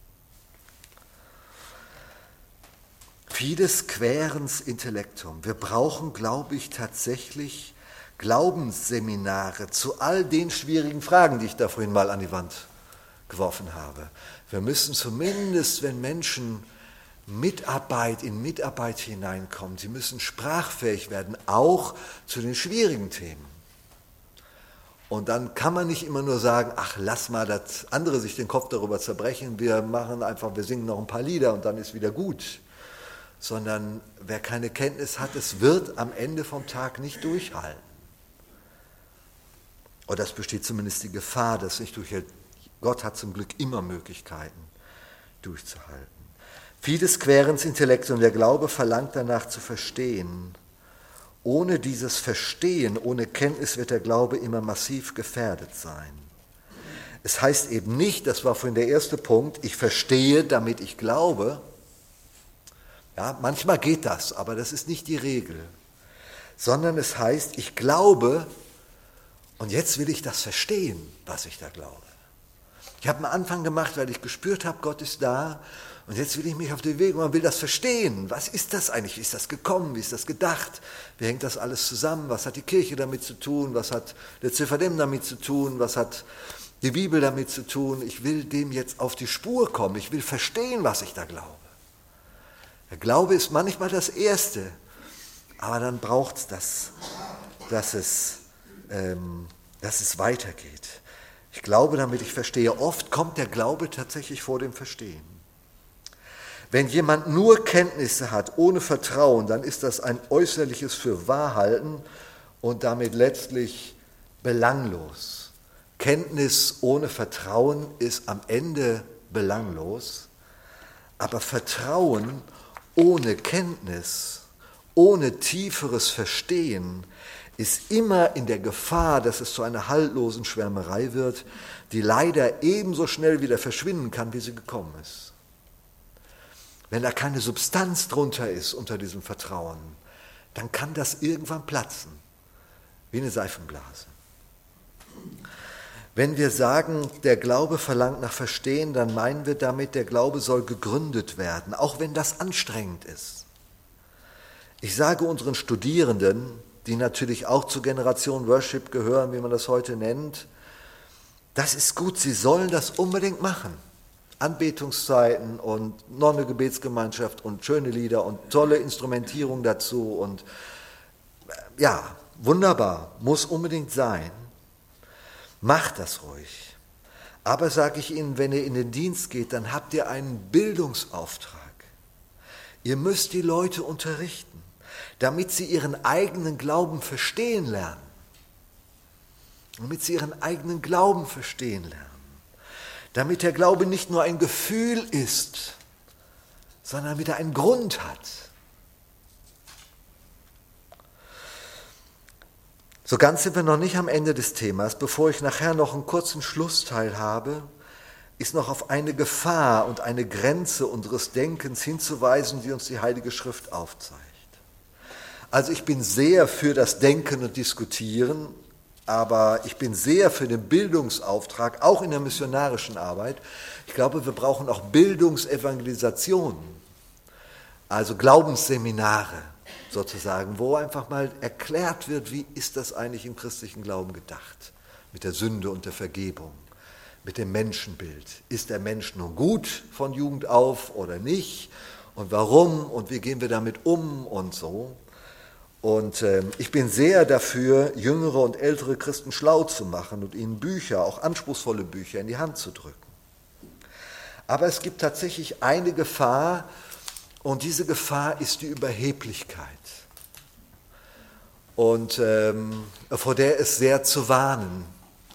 Fides quaerens intellectum. Wir brauchen, glaube ich, tatsächlich Glaubensseminare zu all den schwierigen Fragen, die ich da vorhin mal an die Wand geworfen habe. Wir müssen zumindest, wenn Menschen in Mitarbeit hineinkommen, sie müssen sprachfähig werden, auch zu den schwierigen Themen. Und dann kann man nicht immer nur sagen, ach, lass mal das andere sich den Kopf darüber zerbrechen, wir singen noch ein paar Lieder und dann ist wieder gut. Sondern wer keine Kenntnis hat, es wird am Ende vom Tag nicht durchhalten. Oder es besteht zumindest die Gefahr, dass es nicht durchhält. Gott hat zum Glück immer Möglichkeiten, durchzuhalten. Fides quaerens intellectum, der Glaube verlangt danach zu verstehen. Ohne dieses Verstehen, ohne Kenntnis wird der Glaube immer massiv gefährdet sein. Es heißt eben nicht, das war vorhin der erste Punkt, ich verstehe, damit ich glaube. Ja, manchmal geht das, aber das ist nicht die Regel. Sondern es heißt, ich glaube und jetzt will ich das verstehen, was ich da glaube. Ich habe einen Anfang gemacht, weil ich gespürt habe, Gott ist da. Und jetzt will ich mich auf den Weg und will das verstehen. Was ist das eigentlich? Wie ist das gekommen? Wie ist das gedacht? Wie hängt das alles zusammen? Was hat die Kirche damit zu tun? Was hat der Zephadim damit zu tun? Was hat die Bibel damit zu tun? Ich will dem jetzt auf die Spur kommen. Ich will verstehen, was ich da glaube. Der Glaube ist manchmal das Erste, aber dann braucht es das, dass es weitergeht. Ich glaube, damit ich verstehe. Oft kommt der Glaube tatsächlich vor dem Verstehen. Wenn jemand nur Kenntnisse hat, ohne Vertrauen, dann ist das ein äußerliches Fürwahrhalten und damit letztlich belanglos. Kenntnis ohne Vertrauen ist am Ende belanglos, aber Vertrauen ohne Kenntnis, ohne tieferes Verstehen ist immer in der Gefahr, dass es zu einer haltlosen Schwärmerei wird, die leider ebenso schnell wieder verschwinden kann, wie sie gekommen ist. Wenn da keine Substanz drunter ist unter diesem Vertrauen, dann kann das irgendwann platzen, wie eine Seifenblase. Wenn wir sagen, der Glaube verlangt nach Verstehen, dann meinen wir damit, der Glaube soll gegründet werden, auch wenn das anstrengend ist. Ich sage unseren Studierenden, die natürlich auch zur Generation Worship gehören, wie man das heute nennt, das ist gut, sie sollen das unbedingt machen. Anbetungszeiten und noch eine Gebetsgemeinschaft und schöne Lieder und tolle Instrumentierung dazu und ja, wunderbar, muss unbedingt sein. Macht das ruhig. Aber sage ich Ihnen, wenn ihr in den Dienst geht, dann habt ihr einen Bildungsauftrag. Ihr müsst die Leute unterrichten, damit sie ihren eigenen Glauben verstehen lernen. Damit sie ihren eigenen Glauben verstehen lernen. Damit der Glaube nicht nur ein Gefühl ist, sondern damit er einen Grund hat. So ganz sind wir noch nicht am Ende des Themas. Bevor ich nachher noch einen kurzen Schlussteil habe, ist noch auf eine Gefahr und eine Grenze unseres Denkens hinzuweisen, die uns die Heilige Schrift aufzeigt. Also ich bin sehr für das Denken und Diskutieren, aber ich bin sehr für den Bildungsauftrag, auch in der missionarischen Arbeit. Ich glaube, wir brauchen auch Bildungsevangelisationen, also Glaubensseminare sozusagen, wo einfach mal erklärt wird, wie ist das eigentlich im christlichen Glauben gedacht, mit der Sünde und der Vergebung, mit dem Menschenbild. Ist der Mensch nun gut von Jugend auf oder nicht? Und warum? Und wie gehen wir damit um und so? Und ich bin sehr dafür, jüngere und ältere Christen schlau zu machen und ihnen Bücher, auch anspruchsvolle Bücher, in die Hand zu drücken. Aber es gibt tatsächlich eine Gefahr, und diese Gefahr ist die Überheblichkeit. Und vor der ist sehr zu warnen.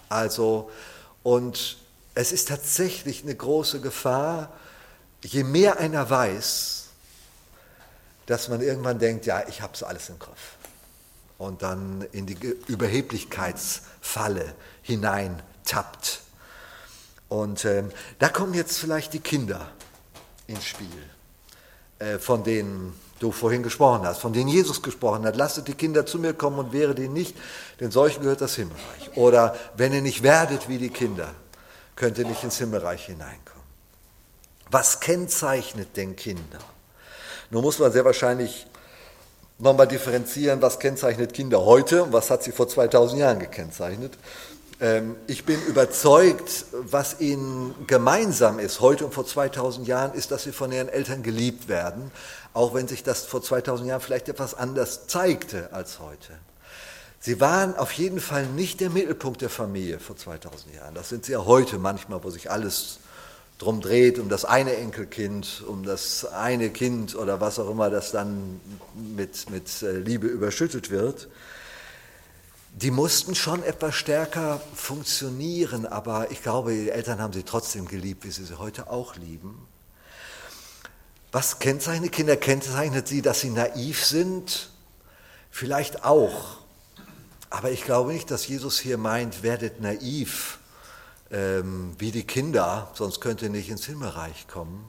Und es ist tatsächlich eine große Gefahr, je mehr einer weiß, dass man irgendwann denkt, ja, ich habe es alles im Griff. Und dann in die Überheblichkeitsfalle hineintappt. Und da kommen jetzt vielleicht die Kinder ins Spiel, von denen du vorhin gesprochen hast, von denen Jesus gesprochen hat. Lasset die Kinder zu mir kommen und wehret ihnen nicht, denn solchen gehört das Himmelreich. Oder wenn ihr nicht werdet wie die Kinder, könnt ihr nicht ins Himmelreich hineinkommen. Was kennzeichnet denn Kinder? Nun muss man sehr wahrscheinlich nochmal differenzieren, was kennzeichnet Kinder heute und was hat sie vor 2000 Jahren gekennzeichnet. Ich bin überzeugt, was ihnen gemeinsam ist, heute und vor 2000 Jahren, ist, dass sie von ihren Eltern geliebt werden, auch wenn sich das vor 2000 Jahren vielleicht etwas anders zeigte als heute. Sie waren auf jeden Fall nicht der Mittelpunkt der Familie vor 2000 Jahren. Das sind sie ja heute manchmal, wo sich alles drum dreht, um das eine Enkelkind, um das eine Kind oder was auch immer, das dann mit Liebe überschüttet wird. Die mussten schon etwas stärker funktionieren, aber ich glaube, die Eltern haben sie trotzdem geliebt, wie sie sie heute auch lieben. Was kennzeichnet Kinder? Kennzeichnet sie, dass sie naiv sind? Vielleicht auch. Aber ich glaube nicht, dass Jesus hier meint, werdet naiv wie die Kinder, sonst könnt ihr nicht ins Himmelreich kommen.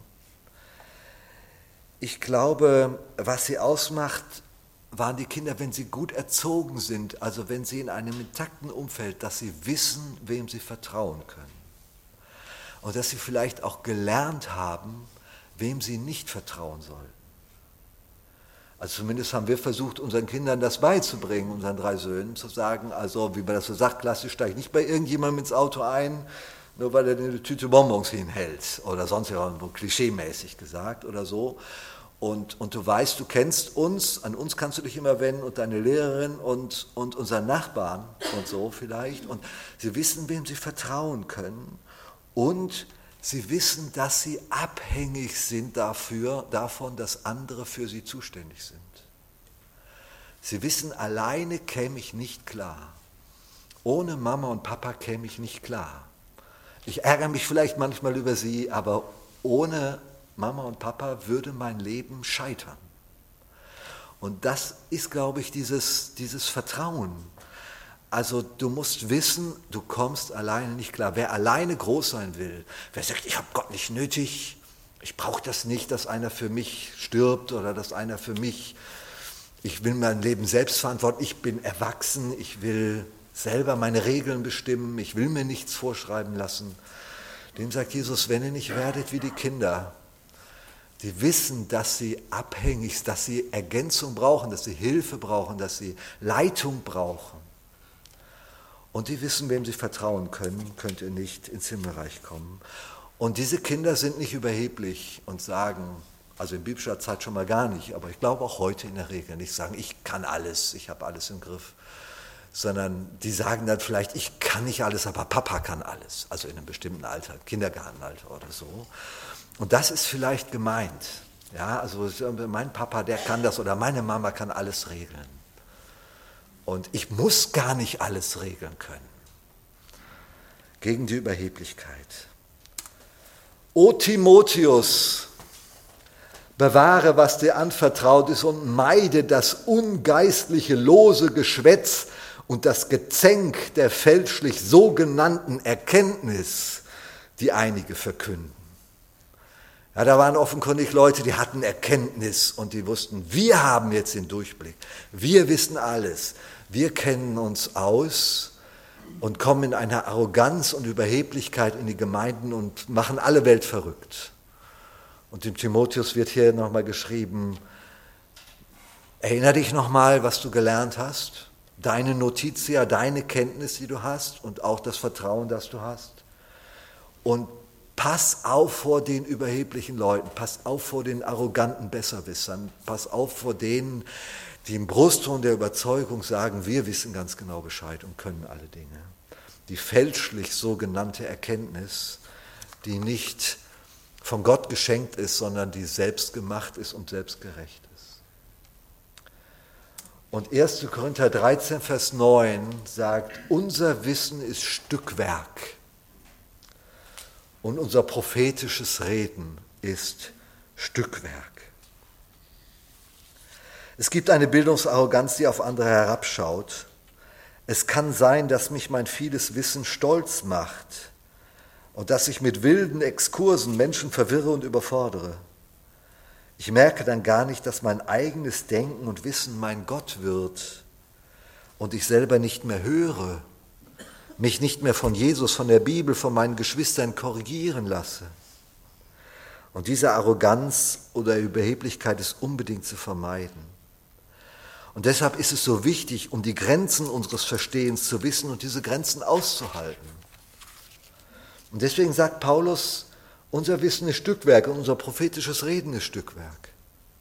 Ich glaube, was sie ausmacht, waren die Kinder, wenn sie gut erzogen sind, also wenn sie in einem intakten Umfeld, dass sie wissen, wem sie vertrauen können. Und dass sie vielleicht auch gelernt haben, wem sie nicht vertrauen sollen. Also zumindest haben wir versucht, unseren Kindern das beizubringen, unseren 3 Söhnen, zu sagen, also wie man das so sagt, klassisch, steig nicht bei irgendjemandem ins Auto ein, nur weil er dir eine Tüte Bonbons hinhält oder sonst irgendwo klischeemäßig gesagt oder so. Und du weißt, du kennst uns, an uns kannst du dich immer wenden und deine Lehrerin und unseren Nachbarn und so vielleicht. Und sie wissen, wem sie vertrauen können und sie wissen, dass sie abhängig sind davon, dass andere für sie zuständig sind. Sie wissen, alleine käme ich nicht klar. Ohne Mama und Papa käme ich nicht klar. Ich ärgere mich vielleicht manchmal über sie, aber ohne Mama und Papa würde mein Leben scheitern. Und das ist, glaube ich, dieses Vertrauen. Also du musst wissen, du kommst alleine nicht klar. Wer alleine groß sein will, wer sagt, ich habe Gott nicht nötig, ich brauche das nicht, dass einer für mich stirbt oder dass einer für mich, ich will mein Leben selbst verantworten, ich bin erwachsen, ich will selber meine Regeln bestimmen, ich will mir nichts vorschreiben lassen. Dem sagt Jesus, wenn ihr nicht werdet wie die Kinder, die wissen, dass sie abhängig sind, dass sie Ergänzung brauchen, dass sie Hilfe brauchen, dass sie Leitung brauchen. Und die wissen, wem sie vertrauen können, könnt ihr nicht ins Himmelreich kommen. Und diese Kinder sind nicht überheblich und sagen, also in biblischer Zeit schon mal gar nicht, aber ich glaube auch heute in der Regel nicht sagen, ich kann alles, ich habe alles im Griff. Sondern die sagen dann vielleicht, ich kann nicht alles, aber Papa kann alles. Also in einem bestimmten Alter, Kindergartenalter oder so. Und das ist vielleicht gemeint. Ja, also mein Papa, der kann das oder meine Mama kann alles regeln. Und ich muss gar nicht alles regeln können. Gegen die Überheblichkeit. O Timotheus, bewahre, was dir anvertraut ist und meide das ungeistliche, lose Geschwätz und das Gezänk der fälschlich sogenannten Erkenntnis, die einige verkünden. Ja, da waren offenkundig Leute, die hatten Erkenntnis und die wussten, wir haben jetzt den Durchblick, wir wissen alles, wir kennen uns aus und kommen in einer Arroganz und Überheblichkeit in die Gemeinden und machen alle Welt verrückt. Und dem Timotheus wird hier nochmal geschrieben, erinnere dich nochmal, was du gelernt hast, deine Notitia, deine Kenntnis, die du hast und auch das Vertrauen, das du hast. Und pass auf vor den überheblichen Leuten, pass auf vor den arroganten Besserwissern, pass auf vor denen, die im Brustton der Überzeugung sagen, wir wissen ganz genau Bescheid und können alle Dinge. Die fälschlich sogenannte Erkenntnis, die nicht von Gott geschenkt ist, sondern die selbst gemacht ist und selbstgerecht ist. Und 1. Korinther 13, Vers 9 sagt, unser Wissen ist Stückwerk und unser prophetisches Reden ist Stückwerk. Es gibt eine Bildungsarroganz, die auf andere herabschaut. Es kann sein, dass mich mein vieles Wissen stolz macht und dass ich mit wilden Exkursen Menschen verwirre und überfordere. Ich merke dann gar nicht, dass mein eigenes Denken und Wissen mein Gott wird und ich selber nicht mehr höre, mich nicht mehr von Jesus, von der Bibel, von meinen Geschwistern korrigieren lasse. Und diese Arroganz oder Überheblichkeit ist unbedingt zu vermeiden. Und deshalb ist es so wichtig, um die Grenzen unseres Verstehens zu wissen und diese Grenzen auszuhalten. Und deswegen sagt Paulus, unser Wissen ist Stückwerk und unser prophetisches Reden ist Stückwerk.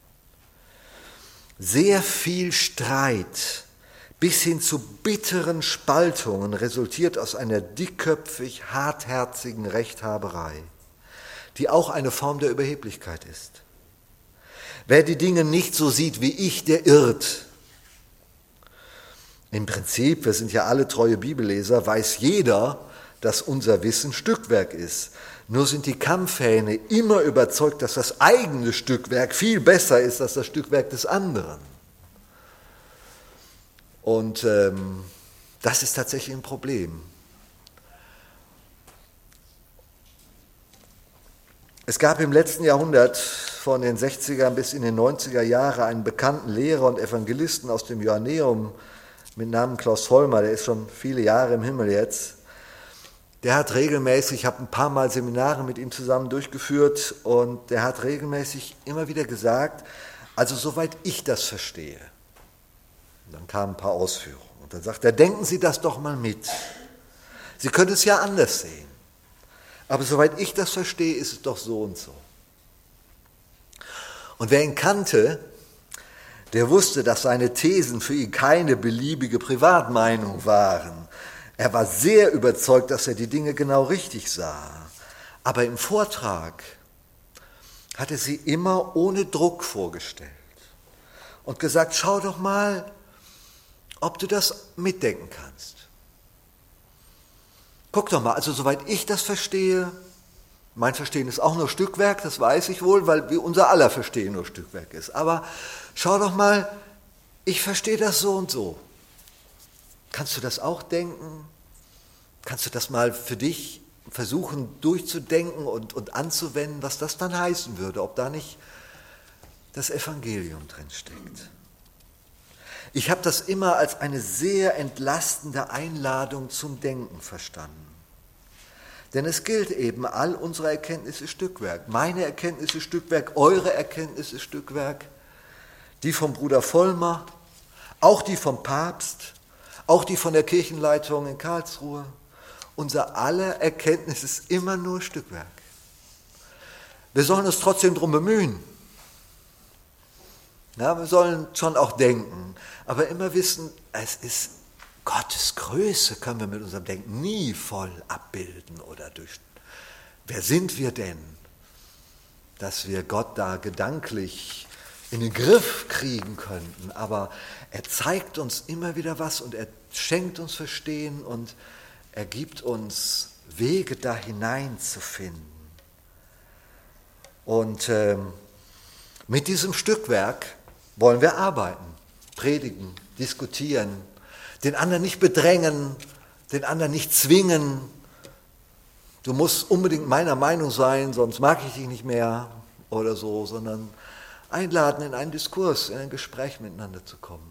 Sehr viel Streit bis hin zu bitteren Spaltungen resultiert aus einer dickköpfig hartherzigen Rechthaberei, die auch eine Form der Überheblichkeit ist. Wer die Dinge nicht so sieht wie ich, der irrt. Im Prinzip, wir sind ja alle treue Bibelleser, weiß jeder, dass unser Wissen Stückwerk ist. Nur sind die Kampfhähne immer überzeugt, dass das eigene Stückwerk viel besser ist als das Stückwerk des anderen. Und das ist tatsächlich ein Problem. Es gab im letzten Jahrhundert, von den 60er bis in den 90er Jahre, einen bekannten Lehrer und Evangelisten aus dem Johanneum mit Namen Klaus Vollmer, der ist schon viele Jahre im Himmel jetzt. Der hat regelmäßig, ich habe ein paar Mal Seminare mit ihm zusammen durchgeführt und der hat regelmäßig immer wieder gesagt, also soweit ich das verstehe. Und dann kamen ein paar Ausführungen und dann sagt er, denken Sie das doch mal mit. Sie können es ja anders sehen. Aber soweit ich das verstehe, ist es doch so und so. Und wer ihn kannte, der wusste, dass seine Thesen für ihn keine beliebige Privatmeinung waren. Er war sehr überzeugt, dass er die Dinge genau richtig sah. Aber im Vortrag hat er sie immer ohne Druck vorgestellt und gesagt, schau doch mal, ob du das mitdenken kannst. Guck doch mal, also soweit ich das verstehe, mein Verstehen ist auch nur Stückwerk, das weiß ich wohl, weil unser aller Verstehen nur Stückwerk ist. Aber schau doch mal, ich verstehe das so und so. Kannst du das auch denken? Kannst du das mal für dich versuchen durchzudenken und anzuwenden, was das dann heißen würde, ob da nicht das Evangelium drin steckt? Ich habe das immer als eine sehr entlastende Einladung zum Denken verstanden. Denn es gilt eben, all unsere Erkenntnis ist Stückwerk. Meine Erkenntnis ist Stückwerk, eure Erkenntnis ist Stückwerk, die vom Bruder Vollmer, auch die vom Papst, auch die von der Kirchenleitung in Karlsruhe. Unser aller Erkenntnis ist immer nur Stückwerk. Wir sollen uns trotzdem darum bemühen. Ja, wir sollen schon auch denken, aber immer wissen, es ist Gottes Größe, können wir mit unserem Denken nie voll abbilden oder durch. Wer sind wir denn, dass wir Gott da gedanklich in den Griff kriegen könnten? Aber er zeigt uns immer wieder was und er schenkt uns Verstehen und er gibt uns Wege, da hineinzufinden. Und mit diesem Stückwerk wollen wir arbeiten, predigen, diskutieren, den anderen nicht bedrängen, den anderen nicht zwingen. Du musst unbedingt meiner Meinung sein, sonst mag ich dich nicht mehr oder so, sondern einladen, in einen Diskurs, in ein Gespräch miteinander zu kommen.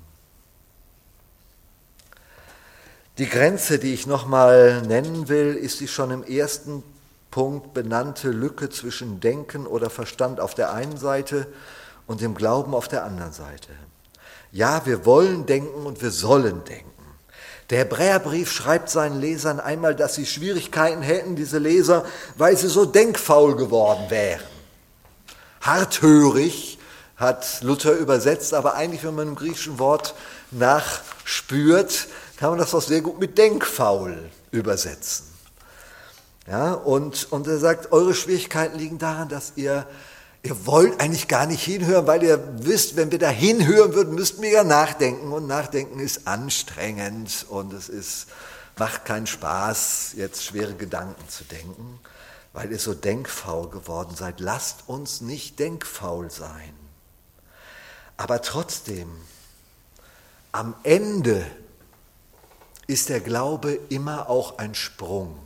Die Grenze, die ich nochmal nennen will, ist die schon im ersten Punkt benannte Lücke zwischen Denken oder Verstand auf der einen Seite und dem Glauben auf der anderen Seite. Ja, wir wollen denken und wir sollen denken. Der Hebräerbrief schreibt seinen Lesern einmal, dass sie Schwierigkeiten hätten, diese Leser, weil sie so denkfaul geworden wären. Harthörig hat Luther übersetzt, aber eigentlich, wenn man im griechischen Wort nachspürt, kann man das auch sehr gut mit denkfaul übersetzen. Ja, und er sagt, eure Schwierigkeiten liegen daran, dass ihr wollt eigentlich gar nicht hinhören, weil ihr wisst, wenn wir da hinhören würden, müssten wir ja nachdenken. Und Nachdenken ist anstrengend und macht keinen Spaß, jetzt schwere Gedanken zu denken, weil ihr so denkfaul geworden seid. Lasst uns nicht denkfaul sein. Aber trotzdem, am Ende ist der Glaube immer auch ein Sprung.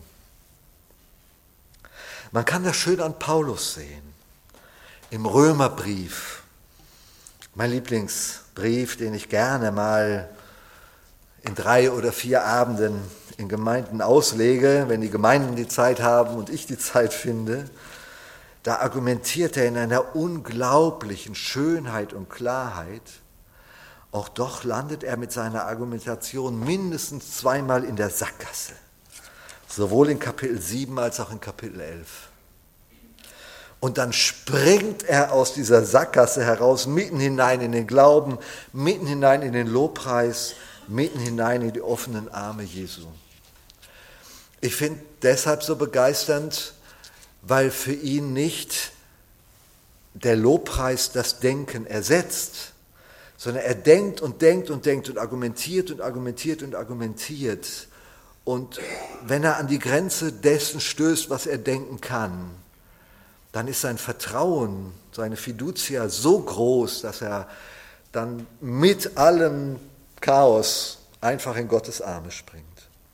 Man kann das schön an Paulus sehen, im Römerbrief, mein Lieblingsbrief, den ich gerne mal in 3 oder 4 Abenden in Gemeinden auslege, wenn die Gemeinden die Zeit haben und ich die Zeit finde. Da argumentiert er in einer unglaublichen Schönheit und Klarheit. Auch doch landet er mit seiner Argumentation mindestens 2-mal in der Sackgasse. Sowohl in Kapitel 7 als auch in Kapitel 11. Und dann springt er aus dieser Sackgasse heraus, mitten hinein in den Glauben, mitten hinein in den Lobpreis, mitten hinein in die offenen Arme Jesu. Ich finde deshalb so begeisternd, weil für ihn nicht der Lobpreis das Denken ersetzt, sondern er denkt und denkt und denkt und argumentiert und argumentiert und argumentiert. Und wenn er an die Grenze dessen stößt, was er denken kann, dann ist sein Vertrauen, seine Fiducia so groß, dass er dann mit allem Chaos einfach in Gottes Arme springt.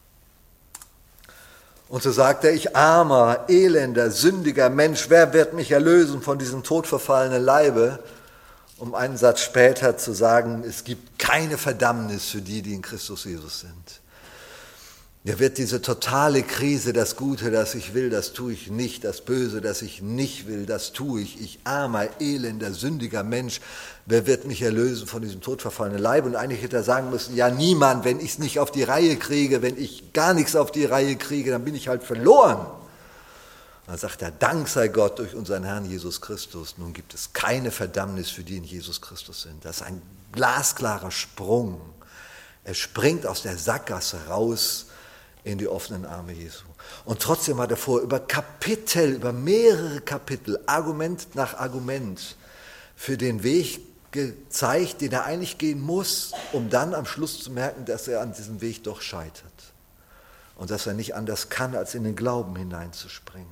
Und so sagt er, ich armer, elender, sündiger Mensch, wer wird mich erlösen von diesem todverfallenen Leibe? Um einen Satz später zu sagen, es gibt keine Verdammnis für die, die in Christus Jesus sind. Er wird diese totale Krise, das Gute, das ich will, das tue ich nicht, das Böse, das ich nicht will, das tue ich. Ich armer, elender, sündiger Mensch, wer wird mich erlösen von diesem todverfallenen Leib? Und eigentlich hätte er sagen müssen, ja niemand, wenn ich es nicht auf die Reihe kriege, wenn ich gar nichts auf die Reihe kriege, dann bin ich halt verloren. Dann sagt er, Dank sei Gott durch unseren Herrn Jesus Christus. Nun gibt es keine Verdammnis für die in Jesus Christus sind. Das ist ein glasklarer Sprung. Er springt aus der Sackgasse raus in die offenen Arme Jesu. Und trotzdem hat er vor, über mehrere Kapitel, Argument nach Argument, für den Weg gezeigt, den er eigentlich gehen muss, um dann am Schluss zu merken, dass er an diesem Weg doch scheitert. Und dass er nicht anders kann, als in den Glauben hineinzuspringen.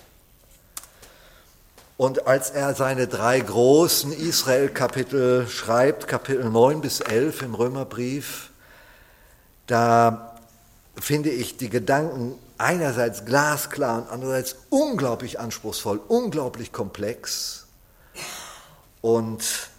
Und als er seine 3 großen Israel-Kapitel schreibt, Kapitel 9 bis 11 im Römerbrief, da finde ich die Gedanken einerseits glasklar und andererseits unglaublich anspruchsvoll, unglaublich komplex. Und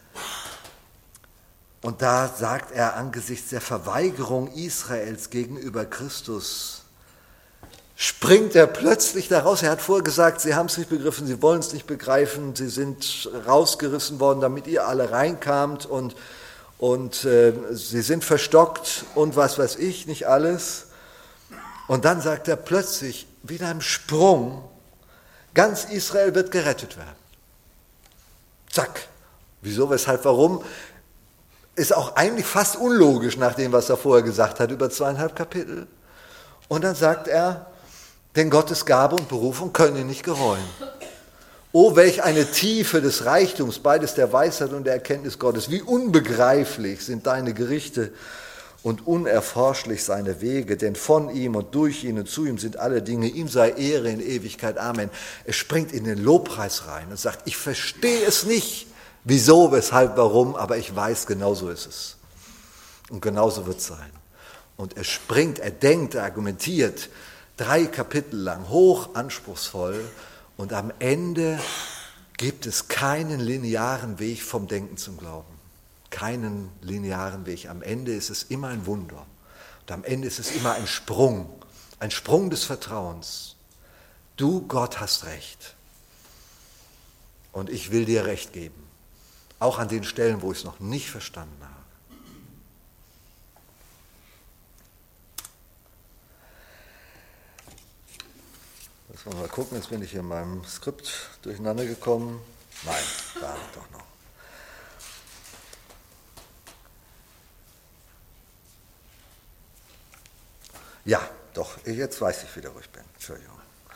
da sagt er angesichts der Verweigerung Israels gegenüber Christus, springt er plötzlich daraus. Er hat vorher gesagt, sie haben es nicht begriffen, sie wollen es nicht begreifen, sie sind rausgerissen worden, damit ihr alle reinkamt und sie sind verstockt und was weiß ich, nicht alles. Und dann sagt er plötzlich, wieder im Sprung, ganz Israel wird gerettet werden. Zack. Wieso, weshalb, warum? Ist auch eigentlich fast unlogisch nach dem, was er vorher gesagt hat, über 2,5 Kapitel. Und dann sagt er, denn Gottes Gabe und Berufung können ihn nicht gereuen. Oh, welch eine Tiefe des Reichtums, beides der Weisheit und der Erkenntnis Gottes. Wie unbegreiflich sind deine Gerichte und unerforschlich seine Wege, denn von ihm und durch ihn und zu ihm sind alle Dinge, ihm sei Ehre in Ewigkeit. Amen. Er springt in den Lobpreis rein und sagt, ich verstehe es nicht, wieso, weshalb, warum, aber ich weiß, genau so ist es. Und genauso wird es sein. Und er springt, er denkt, er argumentiert, 3 Kapitel lang, hoch anspruchsvoll, und am Ende gibt es keinen linearen Weg vom Denken zum Glauben. Keinen linearen Weg. Am Ende ist es immer ein Wunder. Und am Ende ist es immer ein Sprung des Vertrauens. Du, Gott, hast recht. Und ich will dir Recht geben. Auch an den Stellen, wo ich es noch nicht verstanden habe. Lass mal gucken, jetzt bin ich hier in meinem Skript durcheinander gekommen. Nein, da doch noch. Ja, doch, jetzt weiß ich wieder, wo ich bin. Entschuldigung.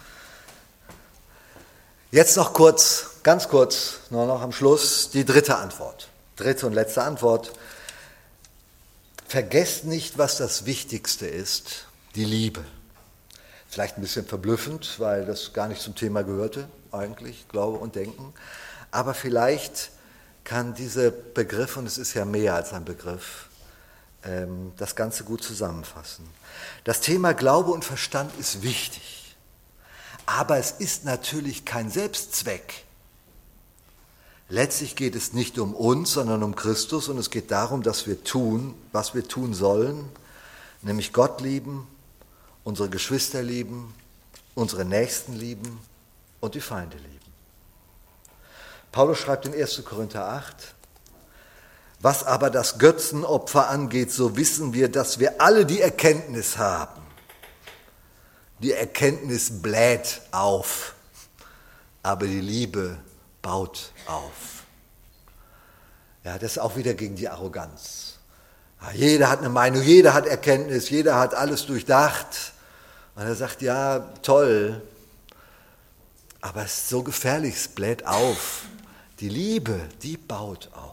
Jetzt noch kurz, ganz kurz, nur noch am Schluss, die dritte Antwort. Dritte und letzte Antwort. Vergesst nicht, was das Wichtigste ist, die Liebe. Vielleicht ein bisschen verblüffend, weil das gar nicht zum Thema gehörte, eigentlich, Glaube und Denken. Aber vielleicht kann dieser Begriff, und es ist ja mehr als ein Begriff, das Ganze gut zusammenfassen. Das Thema Glaube und Verstand ist wichtig, aber es ist natürlich kein Selbstzweck. Letztlich geht es nicht um uns, sondern um Christus, und es geht darum, dass wir tun, was wir tun sollen, nämlich Gott lieben, unsere Geschwister lieben, unsere Nächsten lieben und die Feinde lieben. Paulus schreibt in 1. Korinther 8, was aber das Götzenopfer angeht, so wissen wir, dass wir alle die Erkenntnis haben. Die Erkenntnis bläht auf, aber die Liebe baut auf. Ja, das ist auch wieder gegen die Arroganz. Ja, jeder hat eine Meinung, jeder hat Erkenntnis, jeder hat alles durchdacht. Und er sagt, ja, toll, aber es ist so gefährlich, es bläht auf. Die Liebe, die baut auf.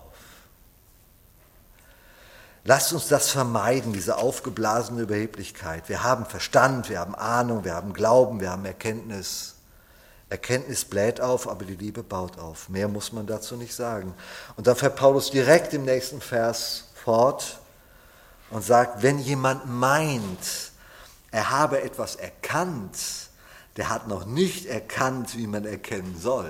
Lasst uns das vermeiden, diese aufgeblasene Überheblichkeit. Wir haben Verstand, wir haben Ahnung, wir haben Glauben, wir haben Erkenntnis. Erkenntnis bläht auf, aber die Liebe baut auf. Mehr muss man dazu nicht sagen. Und dann fährt Paulus direkt im nächsten Vers fort und sagt, wenn jemand meint, er habe etwas erkannt, der hat noch nicht erkannt, wie man erkennen soll.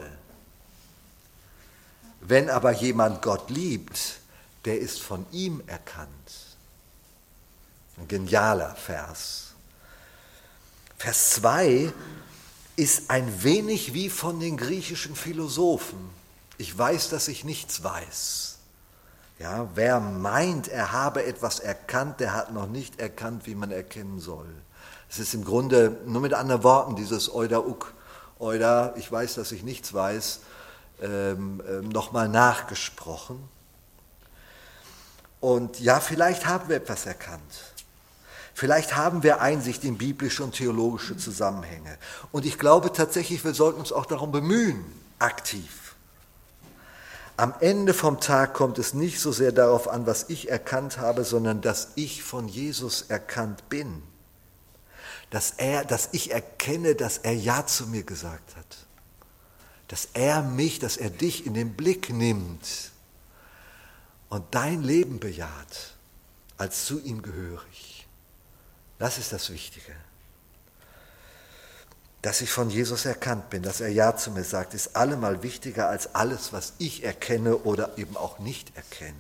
Wenn aber jemand Gott liebt, der ist von ihm erkannt. Ein genialer Vers. Vers 2 ist ein wenig wie von den griechischen Philosophen. Ich weiß, dass ich nichts weiß. Ja, wer meint, er habe etwas erkannt, der hat noch nicht erkannt, wie man erkennen soll. Es ist im Grunde nur mit anderen Worten dieses Eudauk, Euda, ich weiß, dass ich nichts weiß, nochmal nachgesprochen. Und ja, vielleicht haben wir etwas erkannt. Vielleicht haben wir Einsicht in biblische und theologische Zusammenhänge. Und ich glaube tatsächlich, wir sollten uns auch darum bemühen, aktiv. Am Ende vom Tag kommt es nicht so sehr darauf an, was ich erkannt habe, sondern dass ich von Jesus erkannt bin. Dass ich erkenne, dass er Ja zu mir gesagt hat. Dass er dich in den Blick nimmt und dein Leben bejaht, als zu ihm gehörig. Das ist das Wichtige. Dass ich von Jesus erkannt bin, dass er Ja zu mir sagt, ist allemal wichtiger als alles, was ich erkenne oder eben auch nicht erkenne.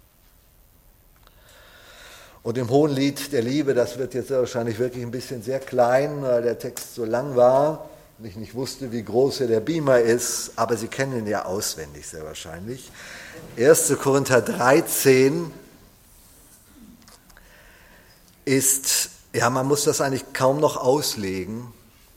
Und im Hohenlied der Liebe, das wird jetzt wahrscheinlich wirklich ein bisschen sehr klein, weil der Text so lang war und ich nicht wusste, wie groß der Beamer ist, aber Sie kennen ihn ja auswendig sehr wahrscheinlich. 1. Korinther 13 ist, ja, man muss das eigentlich kaum noch auslegen.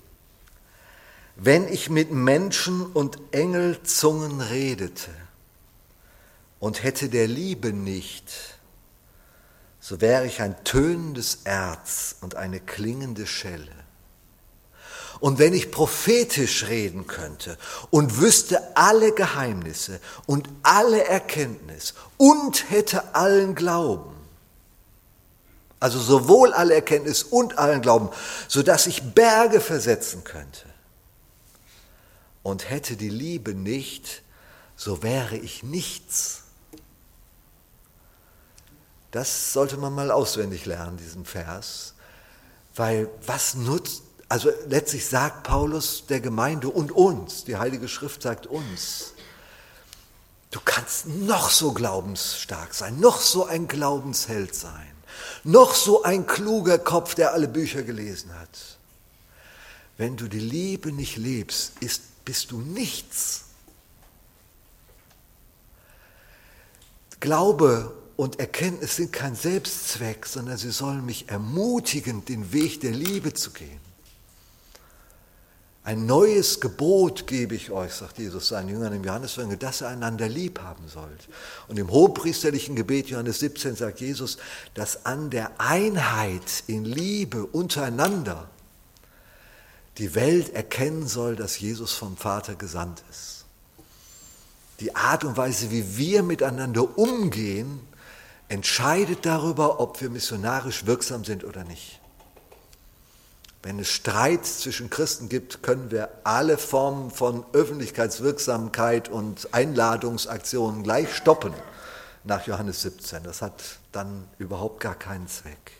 Wenn ich mit Menschen und Engelzungen redete und hätte der Liebe nicht, so wäre ich ein tönendes Erz und eine klingende Schelle. Und wenn ich prophetisch reden könnte und wüsste alle Geheimnisse und alle Erkenntnis und hätte allen Glauben, also sowohl alle Erkenntnis und allen Glauben, sodass ich Berge versetzen könnte und hätte die Liebe nicht, so wäre ich nichts. Das sollte man mal auswendig lernen, diesen Vers, weil was nutzt, also letztlich sagt Paulus der Gemeinde und uns, die Heilige Schrift sagt uns, du kannst noch so glaubensstark sein, noch so ein Glaubensheld sein, noch so ein kluger Kopf, der alle Bücher gelesen hat. Wenn du die Liebe nicht lebst, bist du nichts. Glaube und Erkenntnis sind kein Selbstzweck, sondern sie sollen mich ermutigen, den Weg der Liebe zu gehen. Ein neues Gebot gebe ich euch, sagt Jesus seinen Jüngern im Johannesevangelium, dass ihr einander lieb haben sollt. Und im hohepriesterlichen Gebet Johannes 17 sagt Jesus, dass an der Einheit in Liebe untereinander die Welt erkennen soll, dass Jesus vom Vater gesandt ist. Die Art und Weise, wie wir miteinander umgehen, entscheidet darüber, ob wir missionarisch wirksam sind oder nicht. Wenn es Streit zwischen Christen gibt, können wir alle Formen von Öffentlichkeitswirksamkeit und Einladungsaktionen gleich stoppen nach Johannes 17. Das hat dann überhaupt gar keinen Zweck.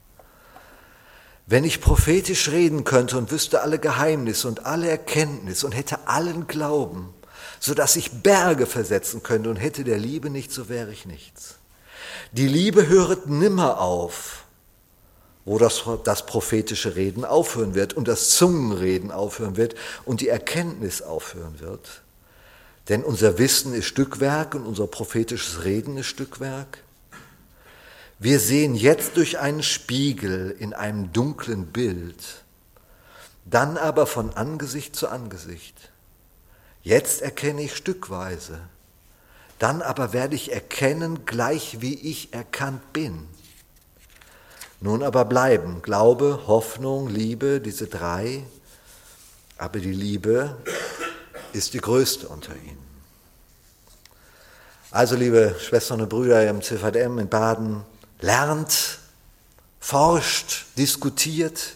Wenn ich prophetisch reden könnte und wüsste alle Geheimnisse und alle Erkenntnis und hätte allen Glauben, sodass ich Berge versetzen könnte und hätte der Liebe nicht, so wäre ich nichts. Die Liebe höret nimmer auf, wo das prophetische Reden aufhören wird und das Zungenreden aufhören wird und die Erkenntnis aufhören wird. Denn unser Wissen ist Stückwerk und unser prophetisches Reden ist Stückwerk. Wir sehen jetzt durch einen Spiegel in einem dunklen Bild, dann aber von Angesicht zu Angesicht. Jetzt erkenne ich stückweise, dann aber werde ich erkennen, gleich wie ich erkannt bin. Nun aber bleiben Glaube, Hoffnung, Liebe, diese drei, aber die Liebe ist die größte unter ihnen. Also, liebe Schwestern und Brüder im CVM in Baden, lernt, forscht, diskutiert,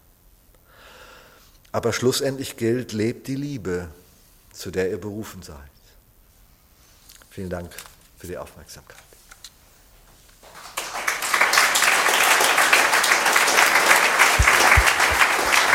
aber schlussendlich gilt, lebt die Liebe, zu der ihr berufen seid. Vielen Dank für die Aufmerksamkeit.